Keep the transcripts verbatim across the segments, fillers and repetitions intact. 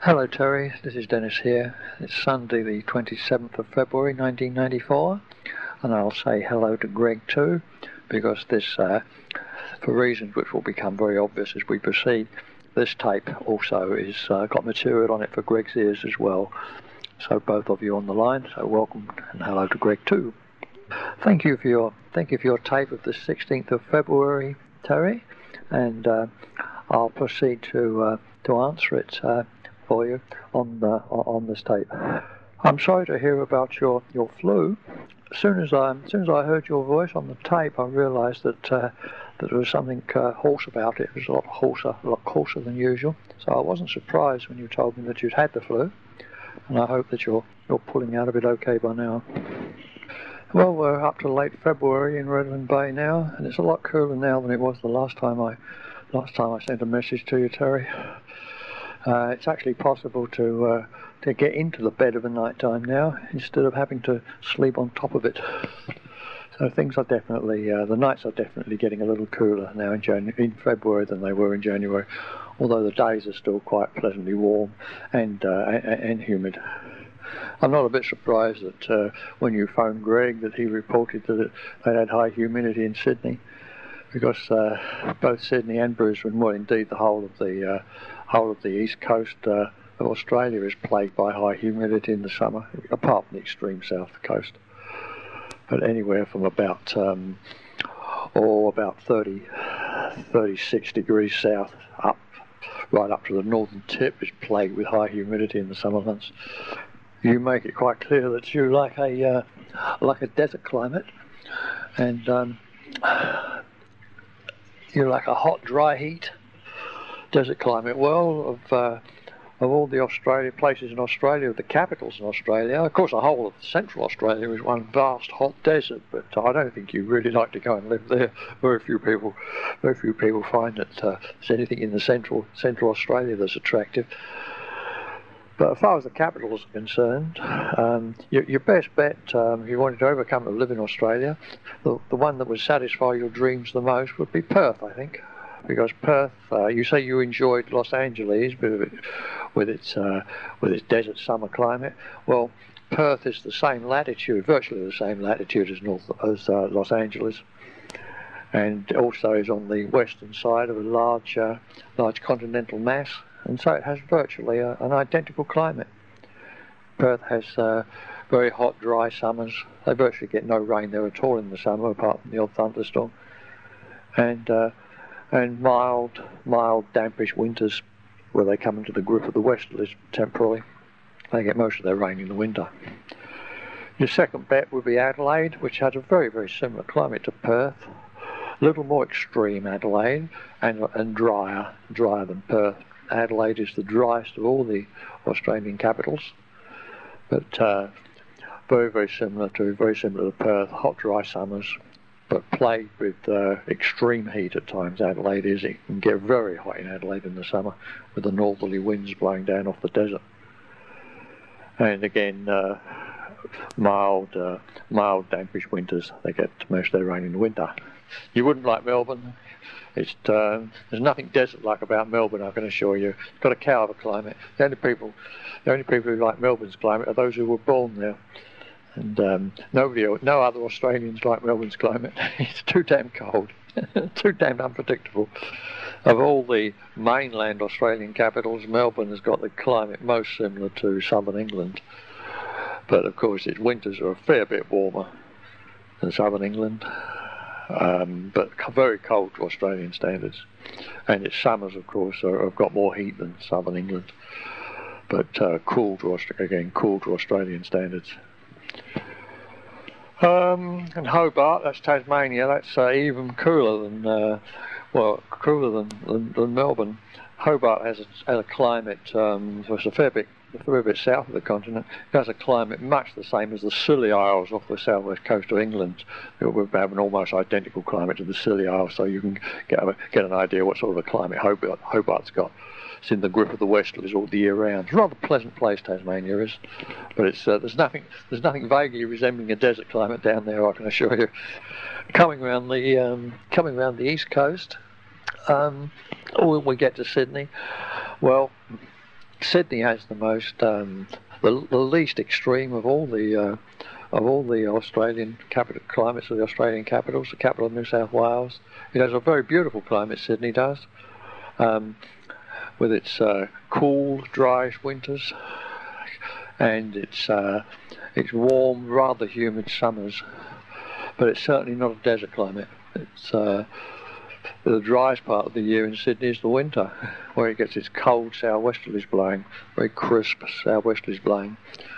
Hello Terry, this is Dennis here. It's Sunday the twenty-seventh of February nineteen ninety-four, and I'll say hello to Greg too, because this, uh, for reasons which will become very obvious as we proceed, this tape also is uh, got material on it for Greg's ears as well. So both of you on the line, so welcome and hello to Greg too. Thank you for your thank you for your tape of the sixteenth of February, Terry, and uh, I'll proceed to uh, to answer it uh, for you on the, on this tape. I'm sorry to hear about your, your flu. As soon as I as soon as I heard your voice on the tape, I realised that uh, that there was something uh, hoarse about it. It was a lot hoarser, a lot hoarser than usual. So I wasn't surprised when you told me that you'd had the flu, and I hope that you're you're pulling out of it okay by now. Well, we're up to late February in Redland Bay now, and it's a lot cooler now than it was the last time I last time I sent a message to you, Terry. Uh, it's actually possible to uh, to get into the bed of a night time now instead of having to sleep on top of it. So things are definitely, uh, the nights are definitely getting a little cooler now in, Janu- in February than they were in January, although the days are still quite pleasantly warm and uh, and, and humid. I'm not a bit surprised that uh, when you phoned Greg that he reported that it, they had high humidity in Sydney, because uh, both Sydney and Brisbane, well indeed the whole of the uh, whole of the east coast uh, of Australia is plagued by high humidity in the summer, apart from the extreme south coast. But anywhere from about um, or about thirty, thirty-six degrees south up, right up to the northern tip is plagued with high humidity in the summer months. You make it quite clear that you like a uh, like a desert climate, and um, you like a hot, dry heat desert climate. Well, of uh, of all the Australia places in Australia, the capitals in Australia, of course the whole of central Australia is one vast hot desert, but I don't think you really like to go and live there. Very few people, very few people find that uh, there's anything in the central central Australia that's attractive. But as far as the capitals are concerned, um, your, your best bet, um, if you wanted to overcome to live in Australia, the, the one that would satisfy your dreams the most would be Perth, I think. Because Perth, uh, you say you enjoyed Los Angeles with, it, with its uh, with its desert summer climate. Well, Perth is the same latitude, virtually the same latitude as North as uh, Los Angeles, and also is on the western side of a large uh, large continental mass, and so it has virtually a, an identical climate. Perth has uh, very hot, dry summers. They virtually get no rain there at all in the summer, apart from the odd thunderstorm, and uh, and mild, mild, dampish winters where they come into the grip of the westerlies temporarily. They get most of their rain in the winter. Your second bet would be Adelaide, which has a very, very similar climate to Perth. A little more extreme Adelaide, and, and drier, drier than Perth. Adelaide is the driest of all the Australian capitals, but uh, very, very similar to, very similar to Perth. Hot, dry summers, but plagued with uh, extreme heat at times. Adelaide is. It can get very hot in Adelaide in the summer with the northerly winds blowing down off the desert. And again, uh, mild, uh, mild, dampish winters. They get most of their rain in the winter. You wouldn't like Melbourne. It's uh, there's nothing desert-like about Melbourne, I can assure you. It's got a cow of a climate. The only people, the only people who like Melbourne's climate are those who were born there. And um, nobody, no other Australians like Melbourne's climate. It's too damn cold, too damn unpredictable. Of all the mainland Australian capitals, Melbourne has got the climate most similar to southern England. But of course, its winters are a fair bit warmer than southern England, um, but very cold to Australian standards. And its summers, of course, are, have got more heat than southern England, but uh, cool to again cool to Australian standards. Um, and Hobart, that's Tasmania, that's uh, even cooler than, uh, well, cooler than, than, than Melbourne. Hobart has a, has a climate, um, so it's a fair bit, a fair bit south of the continent. It has a climate much the same as the Scilly Isles off the southwest coast of England. We have an almost identical climate to the Scilly Isles, so you can get, a, get an idea what sort of a climate Hobart, Hobart's got. It's in the grip of the westerlies all the year round. It's a rather pleasant place, Tasmania is, but it's uh, there's nothing there's nothing vaguely resembling a desert climate down there, I can assure you. Coming around the um, coming around the east coast, um, when we get to Sydney, well, Sydney has the most, um, the, the least extreme of all the uh, of all the Australian capital climates of the Australian capitals. The capital of New South Wales. It has a very beautiful climate. Sydney does, um, with its uh, cool, dry winters, and its uh, its warm, rather humid summers. But it's certainly not a desert climate. It's uh, the driest part of the year in Sydney is the winter, where it gets its cold southwesterlies blowing, very crisp southwesterlies blowing.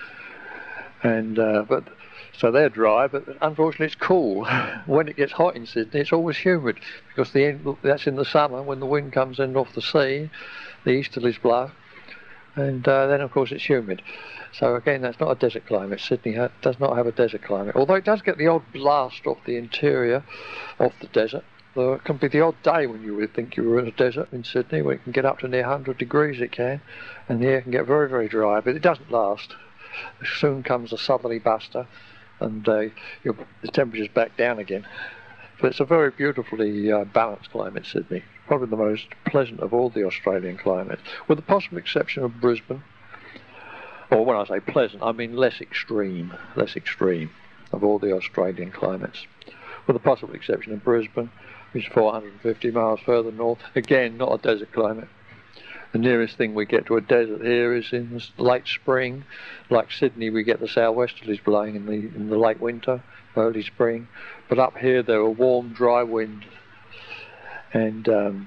And uh, but so they're dry, but unfortunately it's cool. When it gets hot in Sydney, it's always humid, because the end, that's in the summer when the wind comes in off the sea, the easterlies blow, and uh, then of course it's humid. So again, that's not a desert climate. Sydney ha does not have a desert climate, although it does get the odd blast off the interior, off the desert. There can be the odd day when you would think you were in a desert in Sydney, where it can get up to near one hundred degrees, it can, and the air can get very, very dry, but it doesn't last. Soon comes a southerly buster, and uh, your, the temperature's back down again. But it's a very beautifully uh, balanced climate, Sydney. Probably the most pleasant of all the Australian climates, with the possible exception of Brisbane. Or when I say pleasant, I mean less extreme, less extreme of all the Australian climates. With the possible exception of Brisbane, which is four hundred fifty miles further north. Again, not a desert climate. The nearest thing we get to a desert here is in the late spring. Like Sydney, we get the southwesterlies blowing in the in the late winter, early spring. But up here, there are warm, dry wind, and um,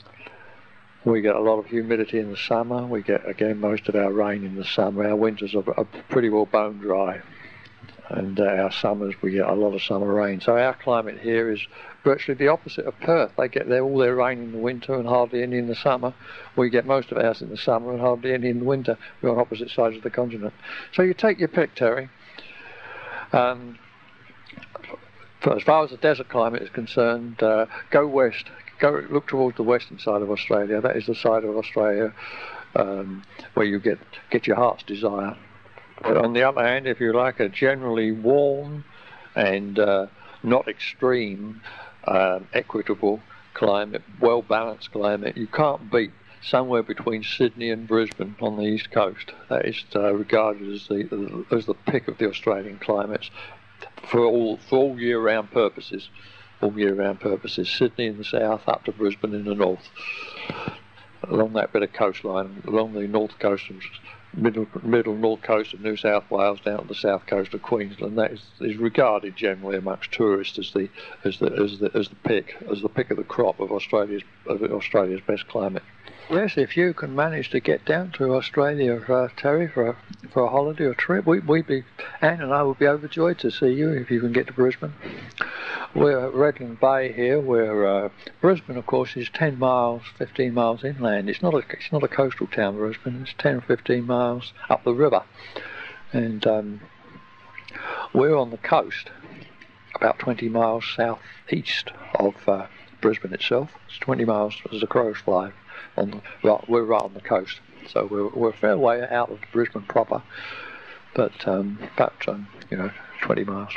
we get a lot of humidity in the summer. We get, again, most of our rain in the summer. Our winters are, are pretty well bone dry, and uh, our summers, we get a lot of summer rain. So our climate here is virtually the opposite of Perth. They get their, all their rain in the winter and hardly any in the summer. We get most of ours in the summer and hardly any in the winter. We're on opposite sides of the continent. So you take your pick, Terry. Um, as far as the desert climate is concerned, uh, go west. Go look towards the western side of Australia. That is the side of Australia um, where you get get your heart's desire. But on the other hand, if you like a generally warm and uh, not extreme, uh, equitable climate, well-balanced climate, you can't beat somewhere between Sydney and Brisbane on the east coast. That is uh, regarded as the as the pick of the Australian climates for all for all year-round purposes. All year-round purposes. Sydney in the south, up to Brisbane in the north, along that bit of coastline, along the north coast of middle middle north coast of New South Wales down to the south coast of Queensland. That is, is regarded generally amongst tourists as the as the as the as the pick as the pick of the crop of Australia's of Australia's best climate. Yes, if you can manage to get down to Australia, uh, Terry, for a, for a holiday or trip, we, we'd be, Anne and I would be overjoyed to see you if you can get to Brisbane. We're at Redland Bay here, where uh, Brisbane, of course, is ten miles, fifteen miles inland. It's not a it's not a coastal town, Brisbane. It's ten or fifteen miles up the river, and um, we're on the coast, about twenty miles southeast of uh, Brisbane itself. It's twenty miles as the crows fly. On the, right, we're right on the coast, so we're we're a fair way out of Brisbane proper, but um, about um, you know twenty miles.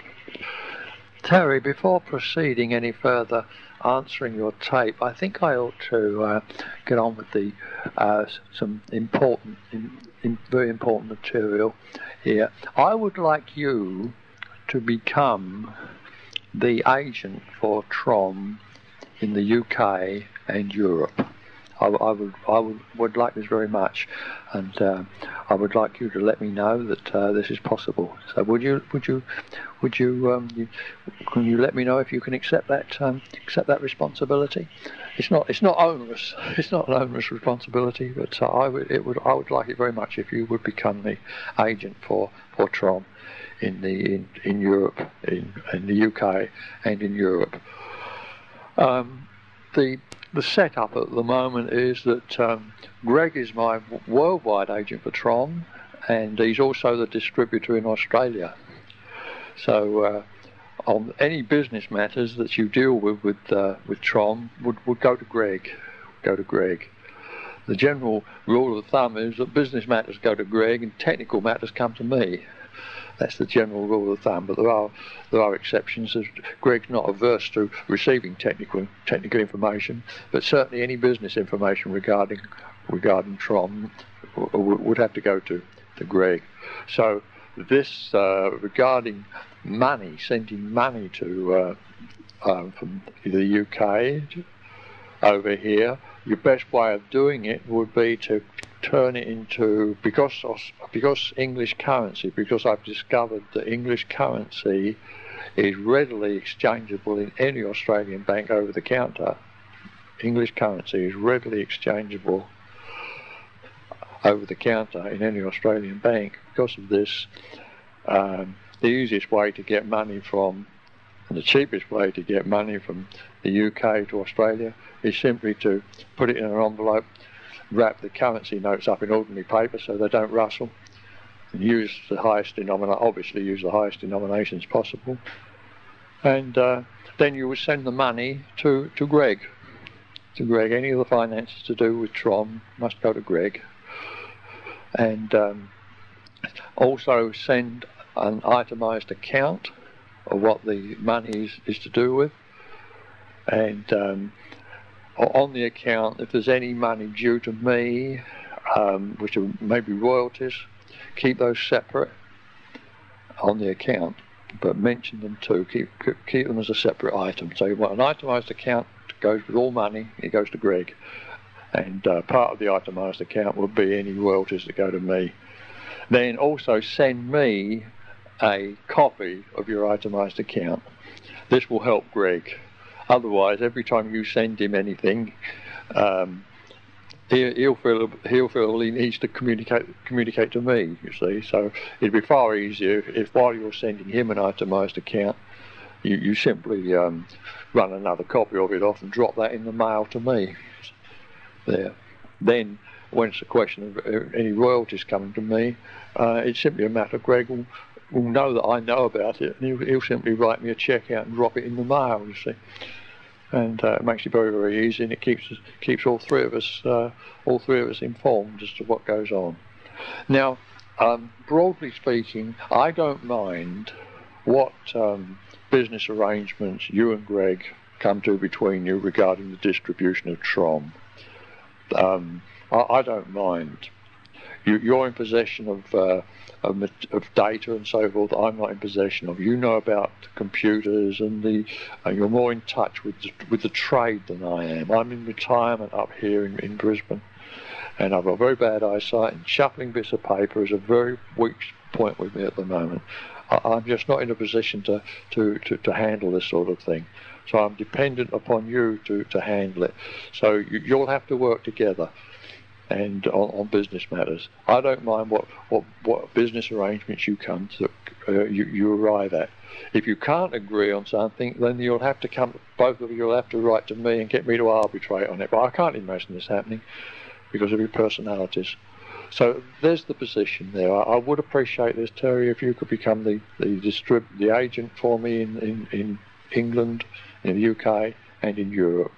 Terry, before proceeding any further answering your tape, I think I ought to uh, get on with the uh, some important, in, in very important material here. I would like you to become the agent for Trom in the U K and Europe. I, I would I would, would like this very much, and uh, I would like you to let me know that uh, this is possible. So would you would you would you, um, you can you let me know if you can accept that um, accept that responsibility? It's not it's not onerous. It's not an onerous responsibility, but uh, I would it would I would like it very much if you would become the agent for for Trom in the in, in Europe, in in the U K and in Europe. Um, the The setup at the moment is that um, Greg is my worldwide agent for Trom, and he's also the distributor in Australia. So uh, on any business matters that you deal with with, uh, with Trom would, would go to Greg. Go to Greg. The general rule of thumb is that business matters go to Greg and technical matters come to me. That's the general rule of thumb, but there are there are exceptions. Greg's not averse to receiving technical technical information, but certainly any business information regarding regarding Trom would have to go to, to Greg. So this uh, regarding money, sending money to uh, um, from the U K over here, your best way of doing it would be to turn it into, because of, because English currency, because I've discovered that English currency is readily exchangeable in any Australian bank over the counter. English currency is readily exchangeable over the counter in any Australian bank. Because of this, um, the easiest way to get money from, and the cheapest way to get money from the U K to Australia is simply to put it in an envelope, wrap the currency notes up in ordinary paper so they don't rustle, and use the highest denominator, obviously use the highest denominations possible, and uh, then you would send the money to, to Greg. To Greg, any of the finances to do with Trom must go to Greg. And um, also send an itemised account of what the money is, is to do with. And um, on the account, if there's any money due to me, um, which are maybe royalties, keep those separate on the account, but mention them too. Keep keep them as a separate item. So you want an itemised account that goes with all money, it goes to Greg. And uh, part of the itemised account will be any royalties that go to me. Then also send me a copy of your itemised account. This will help Greg. Otherwise, every time you send him anything, um, he, he'll feel he'll feel he needs to communicate communicate to me. You see, so it'd be far easier if, while you're sending him an itemised account, you you simply um, run another copy of it off and drop that in the mail to me. There. Then, when it's a question of any royalties coming to me, uh, it's simply a matter of Greg will, will know that I know about it, and he'll, he'll simply write me a cheque out and drop it in the mail, you see. And uh, it makes it very, very easy, and it keeps keeps all three of us uh, all three of us informed as to what goes on. Now, um, broadly speaking, I don't mind what um, business arrangements you and Greg come to between you regarding the distribution of Trom. Um, I, I don't mind. You, you're in possession of, uh, of of data and so forth. I'm not in possession of. You know about computers and the. Uh, you're more in touch with the, with the trade than I am. I'm in retirement up here in, in Brisbane, and I've got very bad eyesight. And shuffling bits of paper is a very weak point with me at the moment. I, I'm just not in a position to, to, to, to handle this sort of thing. So I'm dependent upon you to, to handle it. So you, you'll have to work together and on, on business matters. I don't mind what, what, what business arrangements you come to, uh, you, you arrive at. If you can't agree on something, then you'll have to come, both of you will have to write to me and get me to arbitrate on it. But I can't imagine this happening because of your personalities. So there's the position there. I, I would appreciate this, Terry, if you could become the, the, distrib- the agent for me in, in, in England, in the U K and in Europe.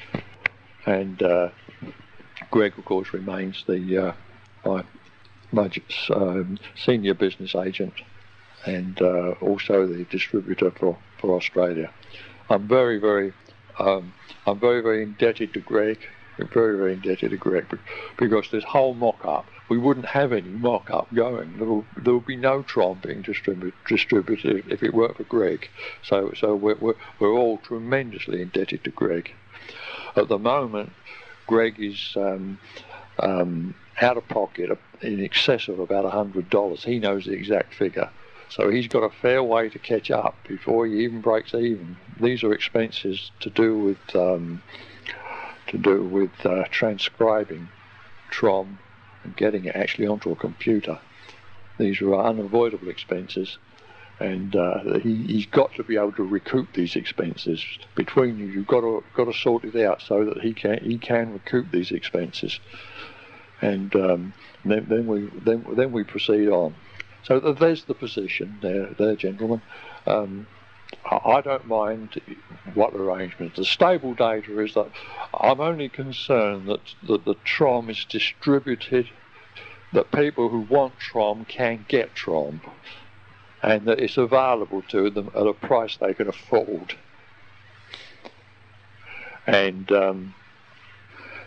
And uh, Greg, of course, remains the uh, my, my um, senior business agent and uh, also the distributor for, for Australia. I'm very, very, um, I'm very, very indebted to Greg. Very, very indebted to Greg because this whole mock-up, we wouldn't have any mock-up going. There will, there will be no Trom being distribu- distributed if it weren't for Greg. So, so we're, we're we're all tremendously indebted to Greg. At the moment, Greg is um, um, out of pocket in excess of about a hundred dollars. He knows the exact figure, so he's got a fair way to catch up before he even breaks even. These are expenses to do with. Um, to do with uh, transcribing Trom and getting it actually onto a computer. These are unavoidable expenses, and uh, he, he's got to be able to recoup these expenses. Between you, you've got to got to sort it out so that he can he can recoup these expenses, and um, then, then we then then we proceed on. So there's the position there, there, gentlemen. Um, I don't mind what arrangements. The stable data is that I'm only concerned that, that the Trom is distributed, that people who want Trom can get Trom, and that it's available to them at a price they can afford. And um,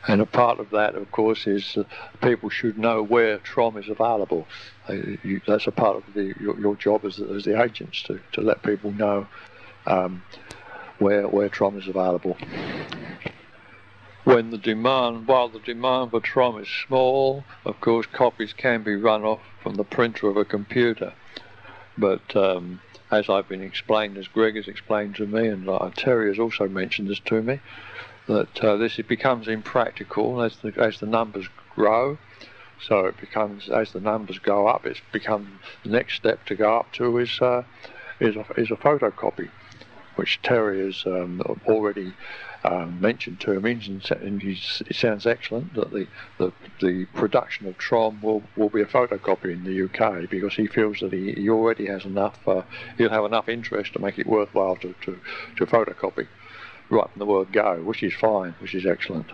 And a part of that, of course, is uh, people should know where Trom is available. Uh, you, that's a part of the, your, your job as, as the agents to, to let people know um, where where Trom is available. When the demand, while the demand for Trom is small, of course, copies can be run off from the printer of a computer. But um, as I've been explained, as Greg has explained to me, and uh, Terry has also mentioned this to me, that uh, this it becomes impractical as the as the numbers grow. So it becomes, as the numbers go up, it's become the next step to go up to is uh, is a, is a photocopy, which Terry has um, already um, mentioned to me, and he's, it sounds excellent that the, the the production of Trom will will be a photocopy in the U K, because he feels that he, he already has enough, uh, he'll have enough interest to make it worthwhile to to, to photocopy right from the word go, which is fine, which is excellent.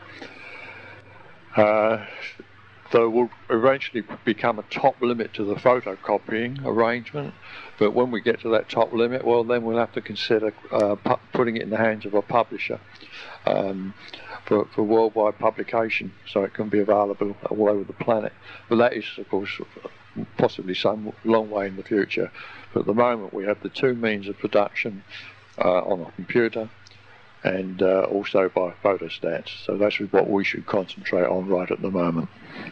Uh, there will eventually become a top limit to the photocopying arrangement, but when we get to that top limit, well, then we'll have to consider uh, pu putting it in the hands of a publisher um, for, for worldwide publication, so it can be available all over the planet. But that is, of course, possibly some long way in the future. But at the moment, we have the two means of production uh, on a computer, and uh, also by photostats. So that's what we should concentrate on right at the moment.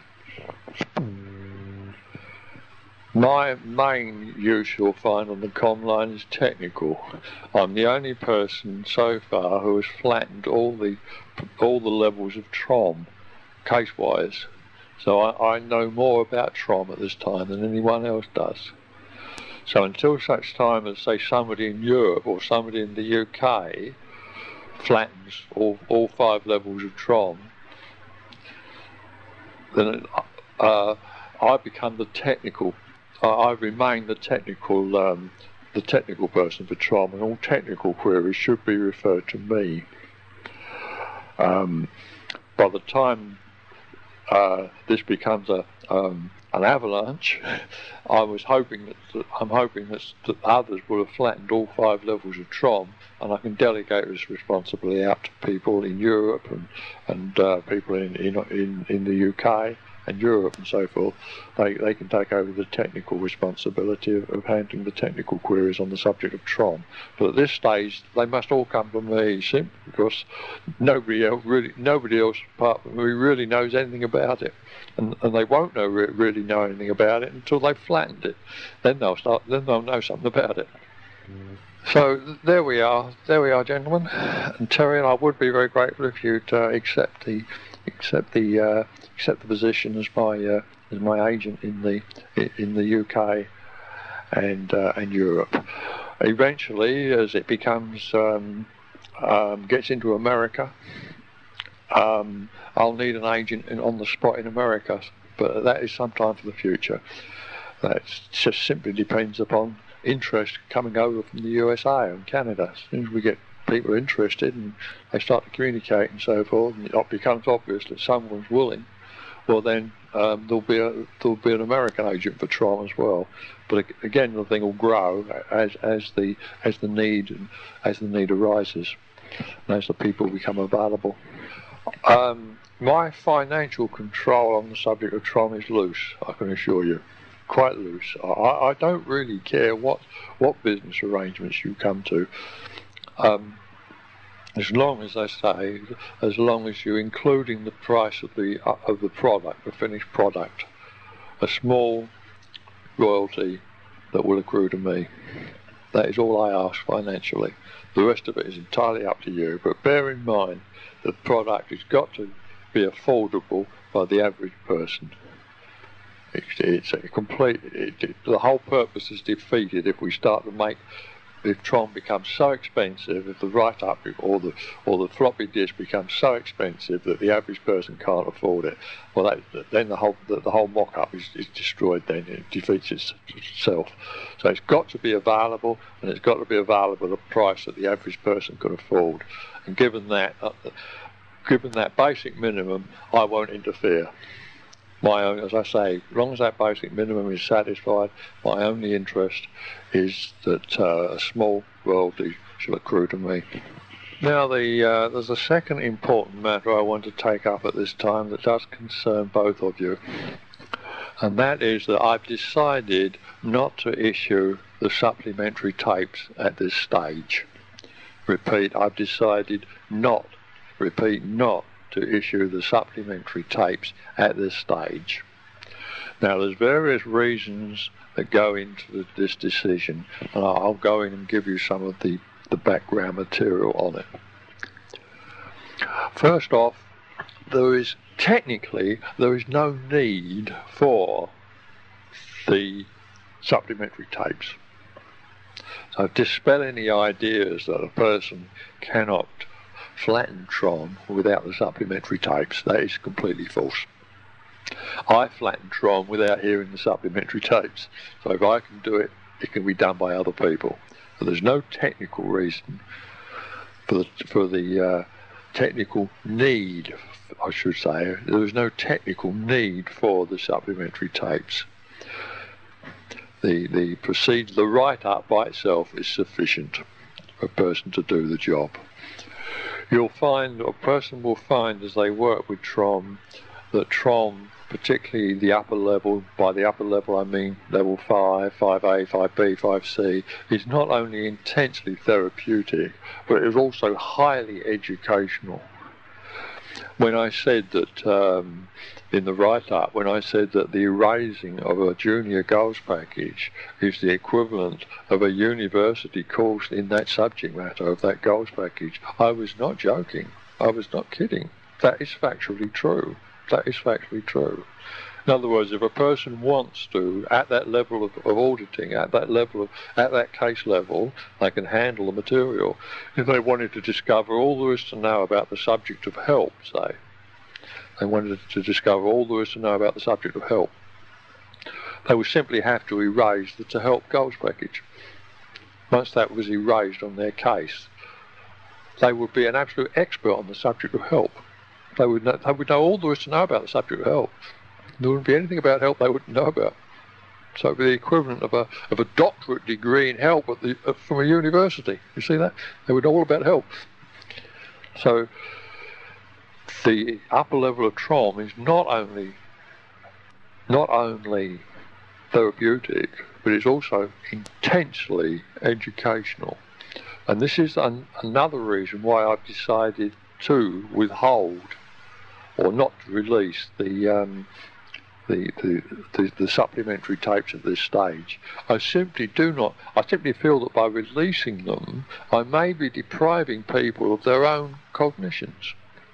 My main use you'll find on the comm line is technical. I'm the only person so far who has flattened all the all the levels of Trom, case-wise. So I, I know more about Trom at this time than anyone else does. So until such time as, say, somebody in Europe or somebody in the U K flattens all, all five levels of Trom, then uh, I become the technical. I, I remain the technical, um, the technical person for Trom, and all technical queries should be referred to me. Um, by the time uh, this becomes a um, an avalanche, I was hoping that, that I'm hoping that, that others will have flattened all five levels of Trom, and I can delegate this responsibility out to people in Europe and and uh, people in, in in in the U K and Europe and so forth. They they can take over the technical responsibility of, of handling the technical queries on the subject of Trom. But at this stage, they must all come from me, simply because nobody else really nobody else apart from me really knows anything about it, and and they won't know really know anything about it until they've flattened it. Then they'll start. Then they'll know something about it. Mm. So there we are, there we are, gentlemen. And Terry, and I would be very grateful if you'd uh, accept the, accept the, uh, accept the position as my uh, as my agent in the in the U K and uh, and Europe. Eventually, as it becomes um, um, gets into America, um, I'll need an agent in, on the spot in America. But that is sometime for the future. That just simply depends upon interest coming over from the U S A and Canada. As soon as we get people interested and they start to communicate and so forth, and it becomes obvious that someone's willing, well then um, there'll be a there'll be an American agent for Trom as well. But again, the thing will grow as as the as the need as the need arises, and as the people become available. Um, my financial control on the subject of Trom is loose, I can assure you. Quite loose. I, I don't really care what what business arrangements you come to, um, as long as I say, as long as you're including the price of the uh, of the product, the finished product, a small royalty that will accrue to me. That is all I ask financially. The rest of it is entirely up to you. But bear in mind that the product has got to be affordable by the average person. It's, it's a complete. It, it, the whole purpose is defeated if we start to make. If Trom becomes so expensive, if the write-up or the or the floppy disk becomes so expensive that the average person can't afford it, well, that, then the whole the, the whole mock-up is, is destroyed. Then it defeats itself. So it's got to be available, and it's got to be available at a price that the average person can afford. And given that, uh, given that basic minimum, I won't interfere. My own, as I say, as long as that basic minimum is satisfied, my only interest is that uh, a small royalty shall accrue to me. Now, the, uh, there's a second important matter I want to take up at this time that does concern both of you, and that is that I've decided not to issue the supplementary tapes at this stage. Repeat, I've decided not, repeat, not to issue the supplementary tapes at this stage. Now, there's various reasons that go into this decision, and I'll go in and give you some of the, the background material on it. First off, there is technically there is no need for the supplementary tapes. So dispelling the ideas that a person cannot flatten Trom without the supplementary tapes, that is completely false. I flatten Trom without hearing the supplementary tapes. So if I can do it, it can be done by other people. So there's no technical reason for the, for the uh, technical need, I should say. There is no technical need for the supplementary tapes. The, the procedure, the write-up by itself is sufficient for a person to do the job. You'll find, a person will find as they work with Trom, that Trom, particularly the upper level, by the upper level I mean level five, five A, five B, five C, is not only intensely therapeutic, but it is also highly educational. When I said that, um, in the write-up, when I said that the erasing of a junior goals package is the equivalent of a university course in that subject matter of that goals package, I was not joking. I was not kidding. That is factually true. That is factually true. In other words, if a person wants to, at that level of, of auditing, at that level of, at that case level, they can handle the material. If they wanted to discover all there is to know about the subject of help, say, they wanted to discover all there is to know about the subject of help, they would simply have to erase the to help goals package. Once that was erased on their case, they would be an absolute expert on the subject of help. They would know, they would know all there is to know about the subject of help. There wouldn't be anything about help they wouldn't know about. So it would be the equivalent of a of a doctorate degree in help at the, uh, from a university. You see that? They would know all about help. So the upper level of Trom is not only not only therapeutic, but it's also intensely educational. And this is an, another reason why I've decided to withhold or not to release the, um, the, the, the, the supplementary tapes at this stage. I simply do not, I simply feel that by releasing them, I may be depriving people of their own cognitions.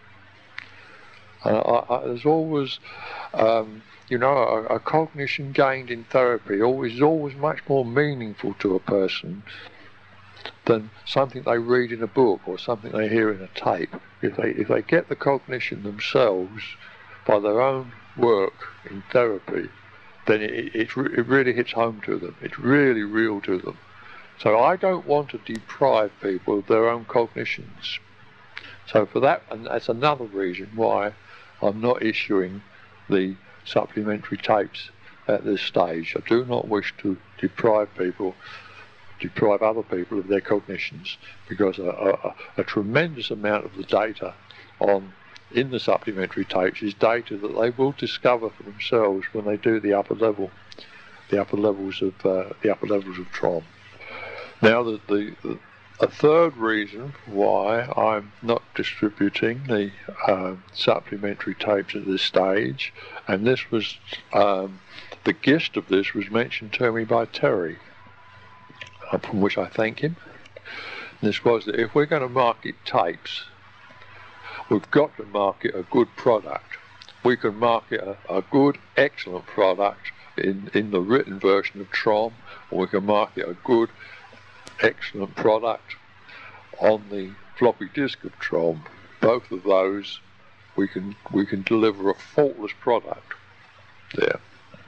Uh, I, I, there's always, um, you know, a, a cognition gained in therapy always is always much more meaningful to a person than something they read in a book or something they hear in a tape. If they if they get the cognition themselves by their own work in therapy, then it, it, it really hits home to them. It's really real to them. So I don't want to deprive people of their own cognitions. So for that, and that's another reason why I'm not issuing the supplementary tapes at this stage. I do not wish to deprive people deprive other people of their cognitions, because a, a, a tremendous amount of the data on in the supplementary tapes is data that they will discover for themselves when they do the upper level, the upper levels of uh, the upper levels of Trom. Now, the, the, the a third reason why I'm not distributing the uh, supplementary tapes at this stage, and this was um, the gist of this was mentioned to me by Terry, from which I thank him. This was that if we're going to market tapes, we've got to market a good product. We can market a, a good, excellent product in, in the written version of Trom, or we can market a good, excellent product on the floppy disk of Trom. Both of those, we can we can deliver a faultless product there.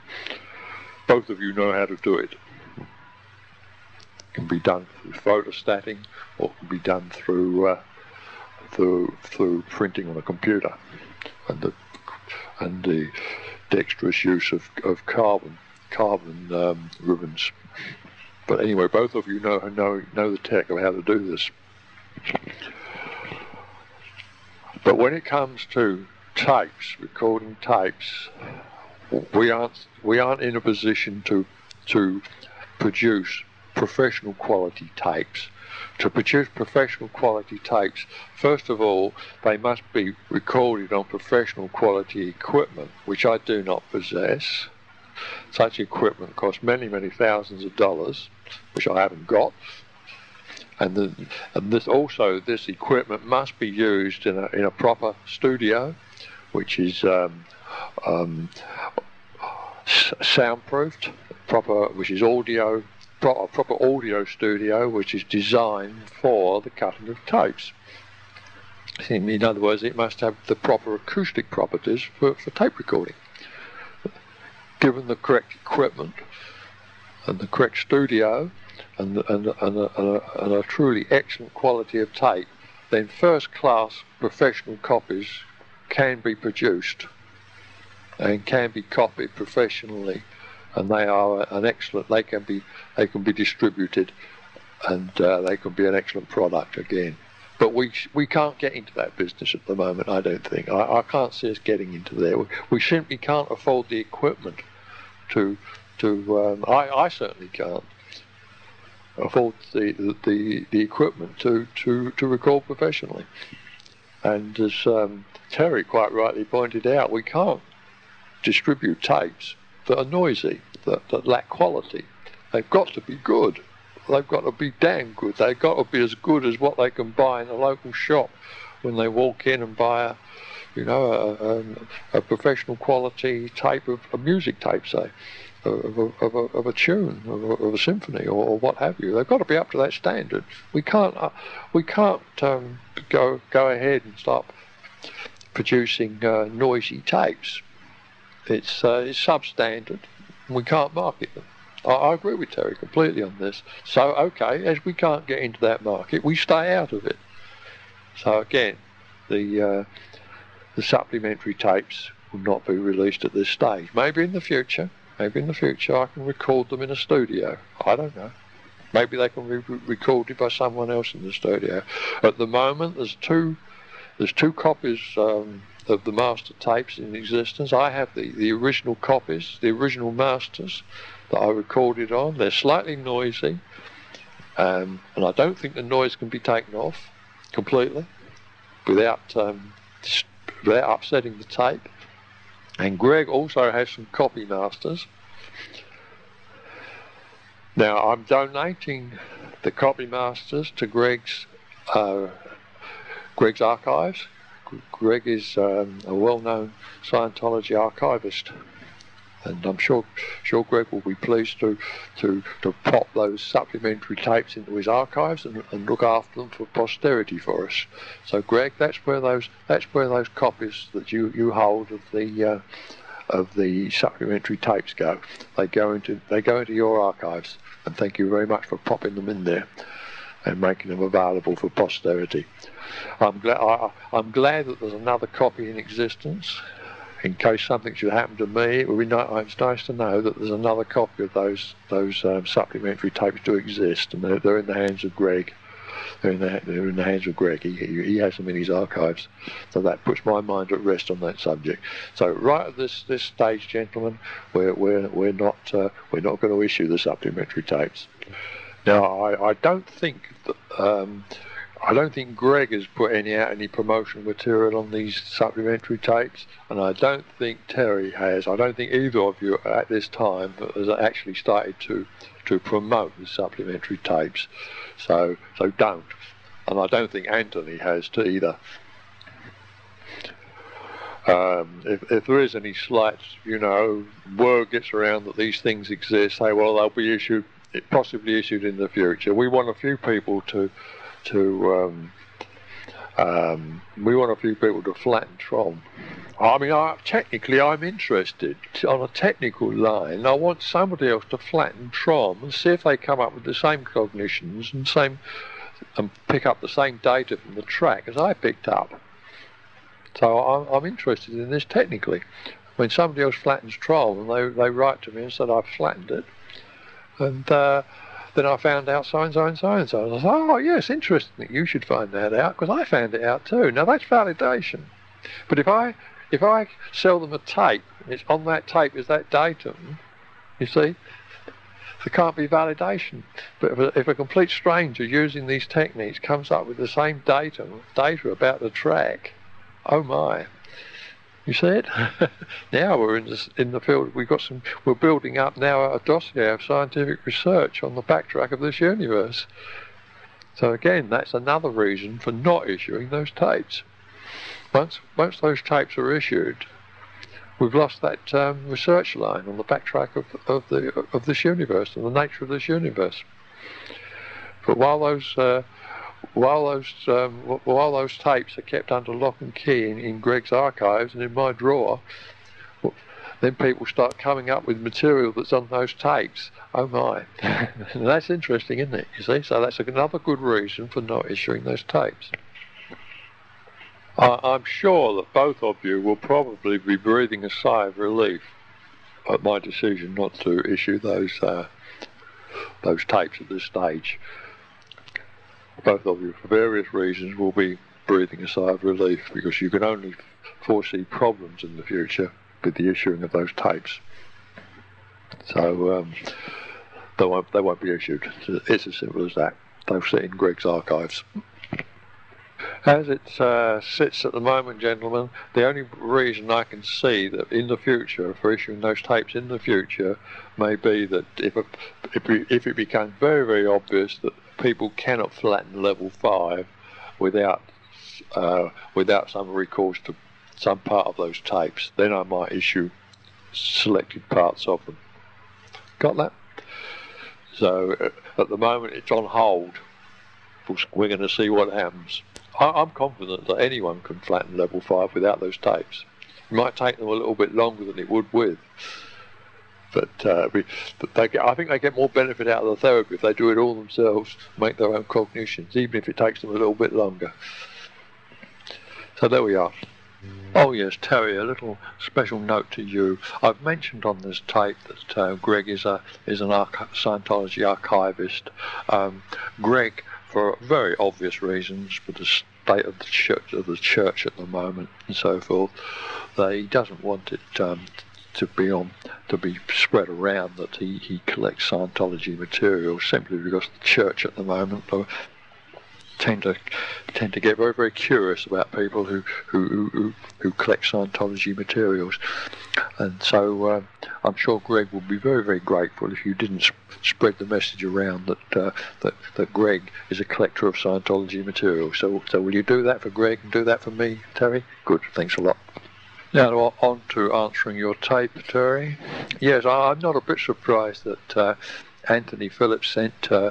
Both of you know how to do it. Can be done through photostatting, or can be done through uh, through through printing on a computer, and the and the dexterous use of, of carbon carbon um, ribbons. But anyway, both of you know know know the tech of how to do this. But when it comes to tapes, recording tapes, we aren't we aren't in a position to to produce professional quality tapes. To produce professional quality tapes, first of all, they must be recorded on professional quality equipment, which I do not possess. Such equipment costs many, many thousands of dollars, which I haven't got. And, the, and this also, this equipment must be used in a, in a proper studio, which is um, um, soundproofed, proper, which is audio. A proper audio studio which is designed for the cutting of tapes. In other words, it must have the proper acoustic properties for, for tape recording. Given the correct equipment and the correct studio and, and, and, a, and, a, and a truly excellent quality of tape, then first-class professional copies can be produced and can be copied professionally. And they are an excellent. They can be. They can be distributed, and uh, they can be an excellent product again. But we we can't get into that business at the moment. I don't think. I, I can't see us getting into there. We, we simply can't afford the equipment to to. Um, I I certainly can't afford the the the equipment to to to record professionally. And as um, Terry quite rightly pointed out, we can't distribute tapes that are noisy, that, that lack quality. They've got to be good. They've got to be damn good. They've got to be as good as what they can buy in a local shop when they walk in and buy a, you know, a, a, a professional quality tape of a music tape, say, of a, of a, of a tune, of a, of a symphony, or, or what have you. They've got to be up to that standard. We can't, uh, we can't um, go go ahead and start producing uh, noisy tapes. It's, uh, it's substandard. We can't market them. I, I agree with Terry completely on this. So, okay, as we can't get into that market, we stay out of it. So again, the uh, the supplementary tapes will not be released at this stage. Maybe in the future, maybe in the future I can record them in a studio. I don't know. Maybe they can be re recorded by someone else in the studio. At the moment, there's two there's two copies. Um, of the master tapes in existence. I have the, the original copies, the original masters that I recorded on. They're slightly noisy, um, and I don't think the noise can be taken off completely without um, without upsetting the tape. And Greg also has some copy masters. Now I'm donating the copy masters to Greg's uh, Greg's archives. Greg is um, a well-known Scientology archivist, and I'm sure sure Greg will be pleased to to to pop those supplementary tapes into his archives and, and look after them for posterity for us. So Greg, that's where those that's where those copies that you you hold of the uh, of the supplementary tapes go. They go into they go into your archives, and thank you very much for popping them in there and making them available for posterity. I'm glad, I, I'm glad that there's another copy in existence. In case something should happen to me, it would be nice, it's nice to know that there's another copy of those those um, supplementary tapes do exist, and they're, they're in the hands of Greg. They're in the, they're in the hands of Greg. He, he, he has them in his archives, so that puts my mind at rest on that subject. So right at this this stage, gentlemen, we're we're we're not uh, we're not going to issue the supplementary tapes. Now, I, I don't think that, um, I don't think Greg has put any out any promotional material on these supplementary tapes, and I don't think Terry has. I don't think either of you at this time has actually started to to promote the supplementary tapes. So so don't, and I don't think Anthony has to either. Um, if, if there is any slight, you know, word gets around that these things exist, say, well, they'll be issued. It possibly issued in the future. We want a few people to, to, um, um, we want a few people to flatten Trom. I mean, I, technically, I'm interested on a technical line. I want somebody else to flatten Trom and see if they come up with the same cognitions and same, and pick up the same data from the track as I picked up. So I'm, I'm interested in this technically. When somebody else flattens Trom and they they write to me and said I've flattened it. And uh, then I found out so and so and so and so. I was like, oh yes, interesting that you should find that out, because I found it out too. Now that's validation. But if I if I sell them a tape, and it's on that tape is that datum, you see, there can't be validation. But if a, if a complete stranger using these techniques comes up with the same datum, data about the track, oh my. You see it? Now we're in, this, in the field. We've got some. We're building up now a dossier of scientific research on the backtrack of this universe. So again, that's another reason for not issuing those tapes. Once once those tapes are issued, we've lost that um, research line on the backtrack of of the of this universe and the nature of this universe. But while those uh, While those um, while those tapes are kept under lock and key in, in Greg's archives and in my drawer, then people start coming up with material that's on those tapes. Oh my. That's interesting, isn't it? You see? So that's another good reason for not issuing those tapes. I, I'm sure that both of you will probably be breathing a sigh of relief at my decision not to issue those uh, those tapes at this stage. Both of you, for various reasons, will be breathing a sigh of relief, because you can only foresee problems in the future with the issuing of those tapes. So um, they won't, they won't be issued. It's as simple as that. They'll sit in Greg's archives. As it uh, sits at the moment, gentlemen, the only reason I can see that in the future, for issuing those tapes in the future, may be that if, a, if, we, if it becomes very, very obvious that people cannot flatten level five without uh, without some recourse to some part of those tapes, then I might issue selected parts of them. Got that? So uh, at the moment it's on hold. We're going to see what happens. I, I'm confident that anyone can flatten level five without those tapes. It might take them a little bit longer than it would with. But, uh, we, but they get, I think they get more benefit out of the therapy if they do it all themselves, make their own cognitions, even if it takes them a little bit longer. So there we are. Oh yes, Terry, a little special note to you. I've mentioned on this tape that uh, Greg is a is an archi- Scientology archivist. Um, Greg, for very obvious reasons, for the state of the church of the church at the moment and so forth, that he doesn't want it Um, to be on, to be spread around that he, he collects Scientology material, simply because the church at the moment tend to tend to get very, very curious about people who who who, who collect Scientology materials, and so uh, I'm sure Greg will be very, very grateful if you didn't sp- spread the message around that uh, that that Greg is a collector of Scientology material. So so will you do that for Greg and do that for me, Terry? Good, thanks a lot. Now on to answering your tape, Terry. Yes, I'm not a bit surprised that uh, Anthony Phillips sent uh,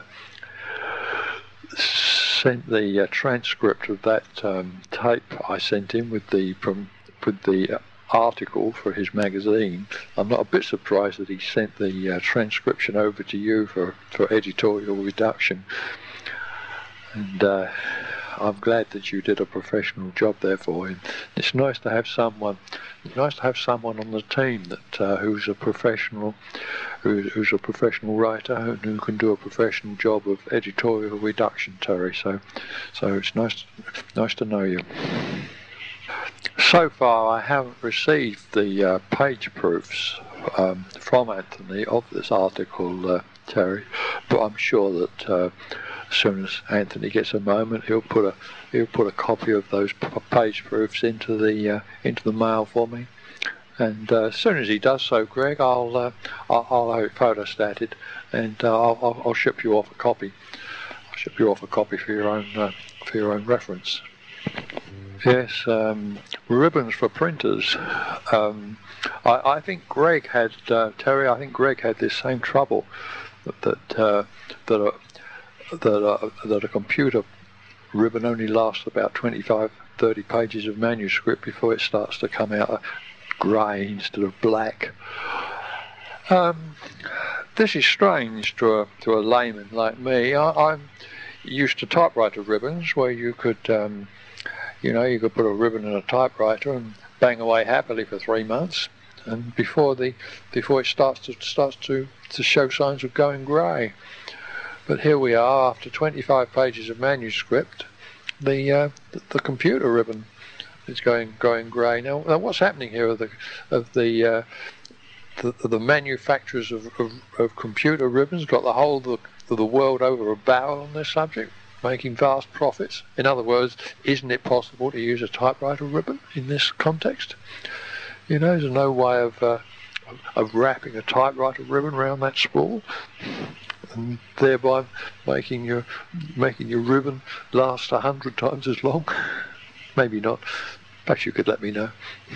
sent the uh, transcript of that um, tape I sent him with the from with the article for his magazine. I'm not a bit surprised that he sent the uh, transcription over to you for, for editorial reduction. And uh, I'm glad that you did a professional job there for him. It's nice to have someone, it's nice to have someone on the team that uh, who's a professional, who, who's a professional writer and who can do a professional job of editorial reduction, Terry. So, so it's nice, nice to know you. So far, I haven't received the uh, page proofs um, from Anthony of this article, uh, Terry, but I'm sure that. Uh, As soon as Anthony gets a moment, he'll put a he'll put a copy of those page proofs into the uh, into the mail for me, and uh, as soon as he does so, Greg, I'll uh, I'll, I'll have it photostated, and uh, I'll, I'll ship you off a copy. I'll ship you off a copy for your own uh, for your own reference. Yes, um, ribbons for printers. Um, I, I think Greg had uh, Terry. I think Greg had this same trouble that that uh, that. Uh, That, uh, that a computer ribbon only lasts about twenty-five, thirty pages of manuscript before it starts to come out grey instead of black. Um, this is strange to a, to a layman like me. I, I'm used to typewriter ribbons where you could, um, you know, you could put a ribbon in a typewriter and bang away happily for three months, and before the before it starts to starts to, to show signs of going grey. But here we are, after twenty-five pages of manuscript, the uh, the, the computer ribbon is going going grey. Now, now, what's happening here of the of the uh, the, the manufacturers of, of, of computer ribbons got the whole of the, of the world over a barrel on this subject, making vast profits. In other words, isn't it possible to use a typewriter ribbon in this context? You know, there's no way of uh, of wrapping a typewriter ribbon around that spool, and thereby making your making your ribbon last a hundred times as long. Maybe not. Perhaps you could let me know.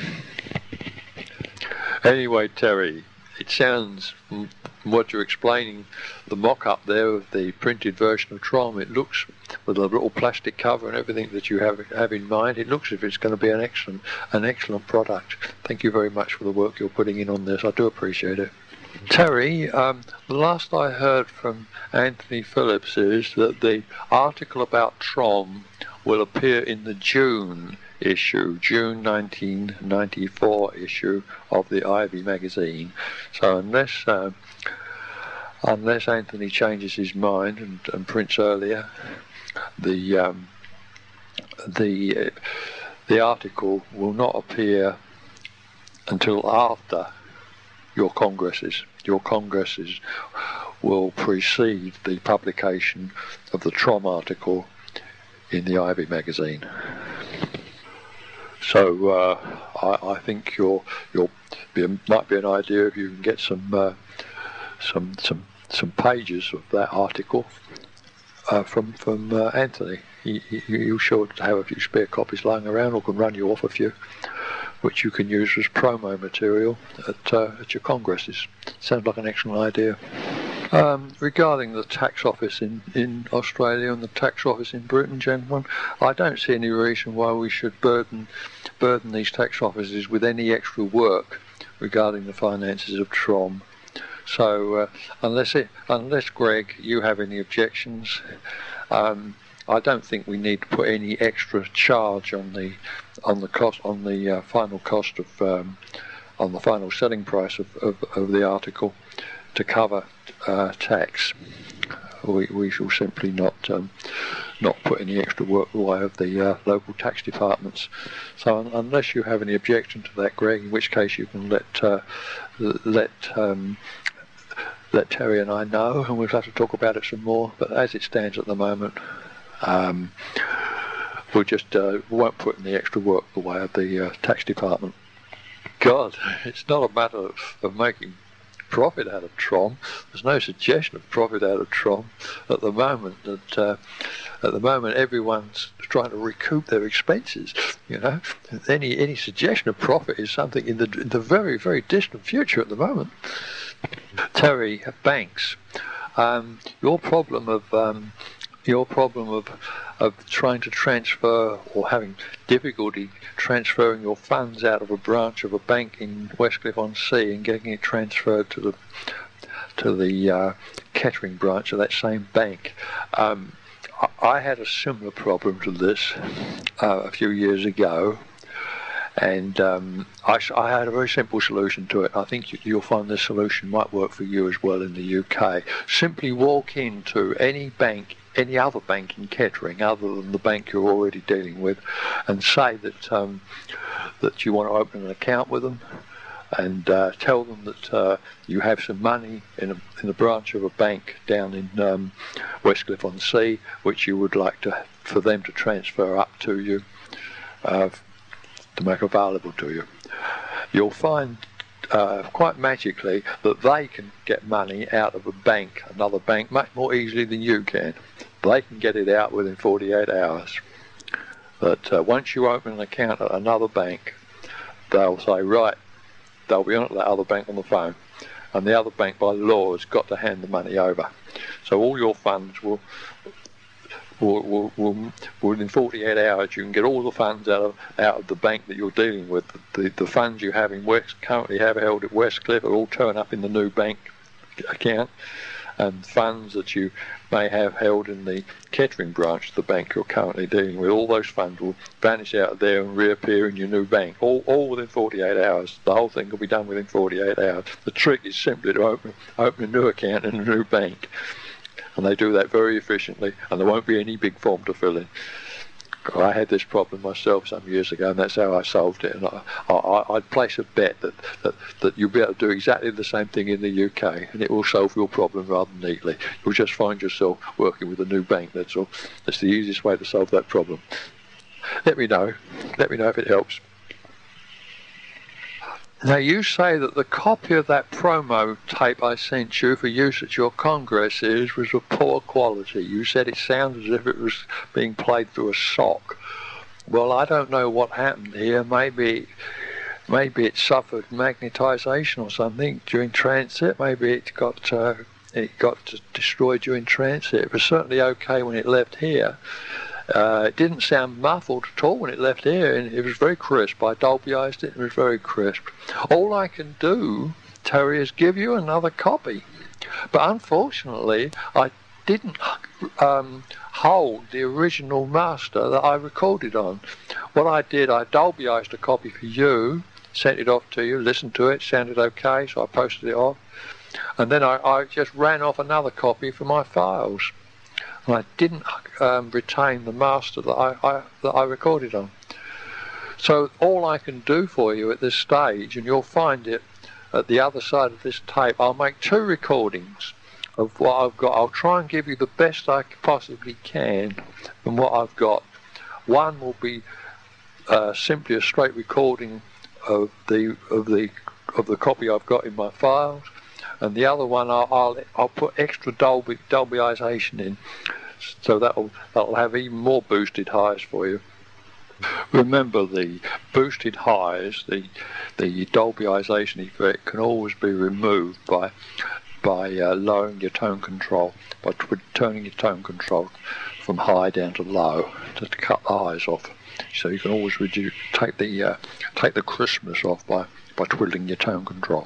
Anyway, Terry, it sounds, from what you're explaining, the mock-up there of the printed version of Trom, it looks, with a little plastic cover and everything that you have have in mind, it looks as if it's going to be an excellent, an excellent product. Thank you very much for the work you're putting in on this. I do appreciate it. Terry, um, the last I heard from Anthony Phillips is that the article about Trom will appear in the June issue, June nineteen ninety-four issue of the Ivy magazine. So unless uh, unless Anthony changes his mind and, and prints earlier, the um, the uh, the article will not appear until after your congresses. Your congresses will precede the publication of the Trom article in the Ivy magazine. So uh, I, I think you'll you'll be, might be an idea if you can get some uh, some some some pages of that article uh, from from uh, Anthony. He, he, he'll sure to have a few spare copies lying around, or can run you off a few, which you can use as promo material at uh, at your congresses. Sounds like an excellent idea. Um, regarding the tax office in, in Australia and the tax office in Britain, gentlemen, I don't see any reason why we should burden burden these tax offices with any extra work regarding the finances of Trom. So uh, unless it, unless Greg, you have any objections, um, I don't think we need to put any extra charge on the on the cost on the uh, final cost of um, on the final selling price of, of, of the article to cover uh, tax. We, we shall simply not um, not put any extra work away of the uh, local tax departments. So un unless you have any objection to that, Greg, in which case you can let uh, let um, let Terry and I know, and we'll have to talk about it some more. But as it stands at the moment, um, we'll just uh, won't put any extra work away of the uh, tax department. God, it's not a matter of, of making profit out of Trom. There's no suggestion of profit out of Trom at the moment. That uh, at the moment everyone's trying to recoup their expenses. You know, any any suggestion of profit is something in the in the very very distant future at the moment. Terry, banks. Um, your problem of um, your problem of of trying to transfer or having difficulty transferring your funds out of a branch of a bank in Westcliff-on-Sea and getting it transferred to the to the uh, Kettering branch of that same bank. Um, I, I had a similar problem to this uh, a few years ago, and um, I, I had a very simple solution to it. I think you, you'll find this solution might work for you as well in the U K. Simply walk into any bank, any other bank in Kettering other than the bank you're already dealing with, and say that um, that you want to open an account with them, and uh, tell them that uh, you have some money in a, in a branch of a bank down in um, Westcliff-on-Sea, which you would like to for them to transfer up to you, uh, to make available to you. You'll find Uh, quite magically that they can get money out of a bank, another bank, much more easily than you can. They can get it out within forty-eight hours. But uh, once you open an account at another bank, they'll say, right, they'll be on at that other bank on the phone, and the other bank by law has got to hand the money over. So all your funds will Will, will, will, within forty-eight hours, you can get all the funds out of out of the bank that you're dealing with. The the funds you have in West currently have held at Westcliff will all turn up in the new bank account, and funds that you may have held in the Kettering branch of the bank you're currently dealing with, all those funds will vanish out of there and reappear in your new bank. All all within forty-eight hours. The whole thing will be done within forty-eight hours. The trick is simply to open open a new account in a new bank. And they do that very efficiently, and there won't be any big form to fill in. I had this problem myself some years ago, and that's how I solved it. And I, I, I'd place a bet that, that, that you'll be able to do exactly the same thing in the U K, and it will solve your problem rather neatly. You'll just find yourself working with a new bank, that's all. That's the easiest way to solve that problem. Let me know. Let me know if it helps. Now, you say that the copy of that promo tape I sent you for use at your congresses was of poor quality. You said it sounded as if it was being played through a sock. Well, I don't know what happened here. Maybe maybe it suffered magnetization or something during transit. Maybe it got uh, it got destroyed during transit. It was certainly okay when it left here. Uh, it didn't sound muffled at all when it left here, and it was very crisp. I Dolbyized it, and it was very crisp. All I can do, Terry, is give you another copy. But unfortunately, I didn't um, hold the original master that I recorded on. What I did, I Dolbyized a copy for you, sent it off to you, listened to it, sounded okay, so I posted it off. And then I, I just ran off another copy for my files. And I didn't um, retain the master that I, I that I recorded on. So all I can do for you at this stage, and you'll find it at the other side of this tape, I'll make two recordings of what I've got. I'll try and give you the best I possibly can from what I've got. One will be uh, simply a straight recording of the of the of the copy I've got in my files. And the other one, I'll, I'll, I'll put extra Dolby, Dolbyization in, so that'll, that'll have even more boosted highs for you. Remember, the boosted highs, the, the Dolbyization effect can always be removed by, by uh, lowering your tone control, by turning your tone control from high down to low, just to cut the highs off. So you can always reduce, take the, uh, take the crispness off by, by twiddling your tone control.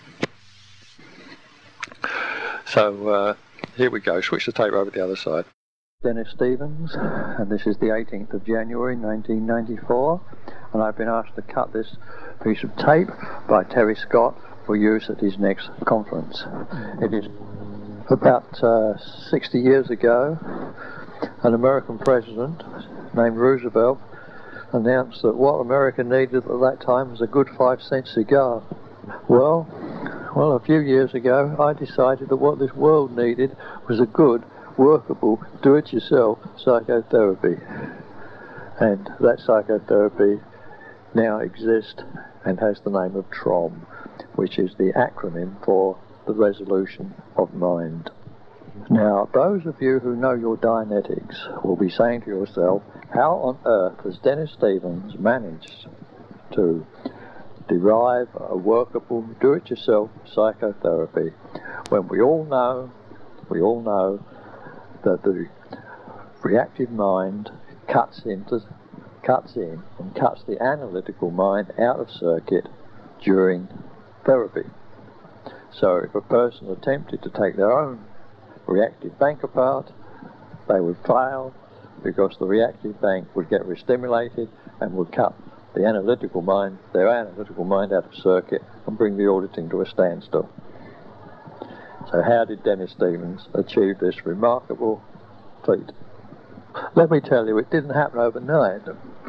So uh, here we go, switch the tape over to the other side. Dennis Stevens, and this is the eighteenth of January nineteen ninety-four, and I've been asked to cut this piece of tape by Terry Scott for use at his next conference. It is about uh, sixty years ago, an American president named Roosevelt announced that what America needed at that time was a good five cent cigar. Well, Well, a few years ago, I decided that what this world needed was a good, workable, do-it-yourself psychotherapy. And that psychotherapy now exists and has the name of TROM, which is the acronym for the resolution of mind. Now, those of you who know your Dianetics will be saying to yourself, how on earth has Dennis Stevens managed to derive a workable, do-it-yourself psychotherapy when we all know, we all know that the reactive mind cuts into, cuts in and cuts the analytical mind out of circuit during therapy. So if a person attempted to take their own reactive bank apart, they would fail because the reactive bank would get restimulated and would cut the analytical mind, their analytical mind out of circuit and bring the auditing to a standstill. So how did Dennis Stevens achieve this remarkable feat? Let me tell you, it didn't happen overnight.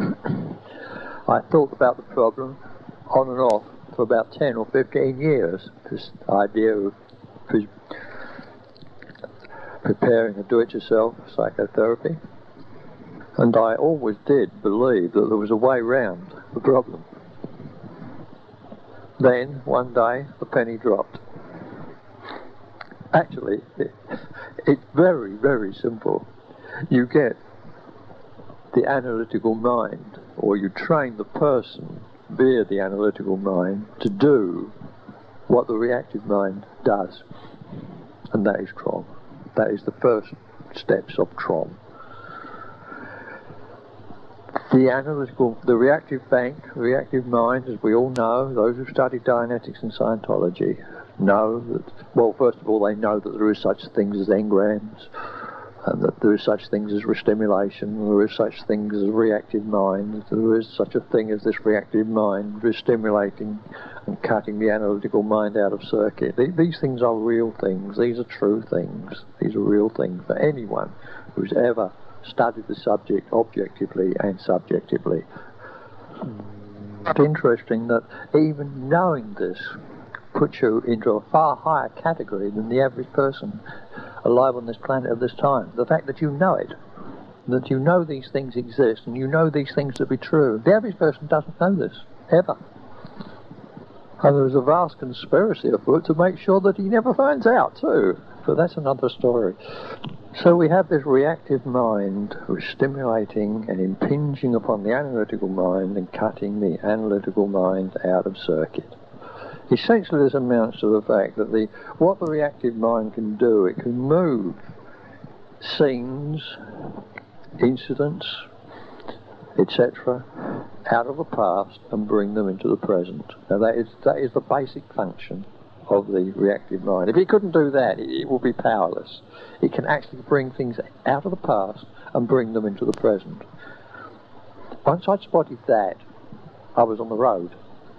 I thought about the problem on and off for about ten or fifteen years, this idea of pre- preparing a do-it-yourself psychotherapy. And I always did believe that there was a way round the problem. Then, one day, the penny dropped. Actually, it, it's very, very simple. You get the analytical mind, or you train the person via the analytical mind to do what the reactive mind does. And that is TROM. That is the first steps of TROM. The analytical, the reactive bank, reactive mind, as we all know, those who study Dianetics and Scientology know that, well, first of all, they know that there is such things as engrams, and that there is such things as restimulation, there is such things as reactive mind, there is such a thing as this reactive mind restimulating and cutting the analytical mind out of circuit. These things are real things, these are true things, these are real things for anyone who's ever studied the subject objectively and subjectively. It's interesting that even knowing this puts you into a far higher category than the average person alive on this planet at this time. The fact that you know it, that you know these things exist and you know these things to be true. The average person doesn't know this, ever. And there's a vast conspiracy afoot to make sure that he never finds out too. But that's another story. So we have this reactive mind which is stimulating and impinging upon the analytical mind and cutting the analytical mind out of circuit. Essentially, this amounts to the fact that the what the reactive mind can do, it can move scenes, incidents, et cetera, out of the past and bring them into the present. Now, that is that is the basic function of the reactive mind. If it couldn't do that, it, it would be powerless. It can actually bring things out of the past and bring them into the present. Once I'd spotted that, I was on the road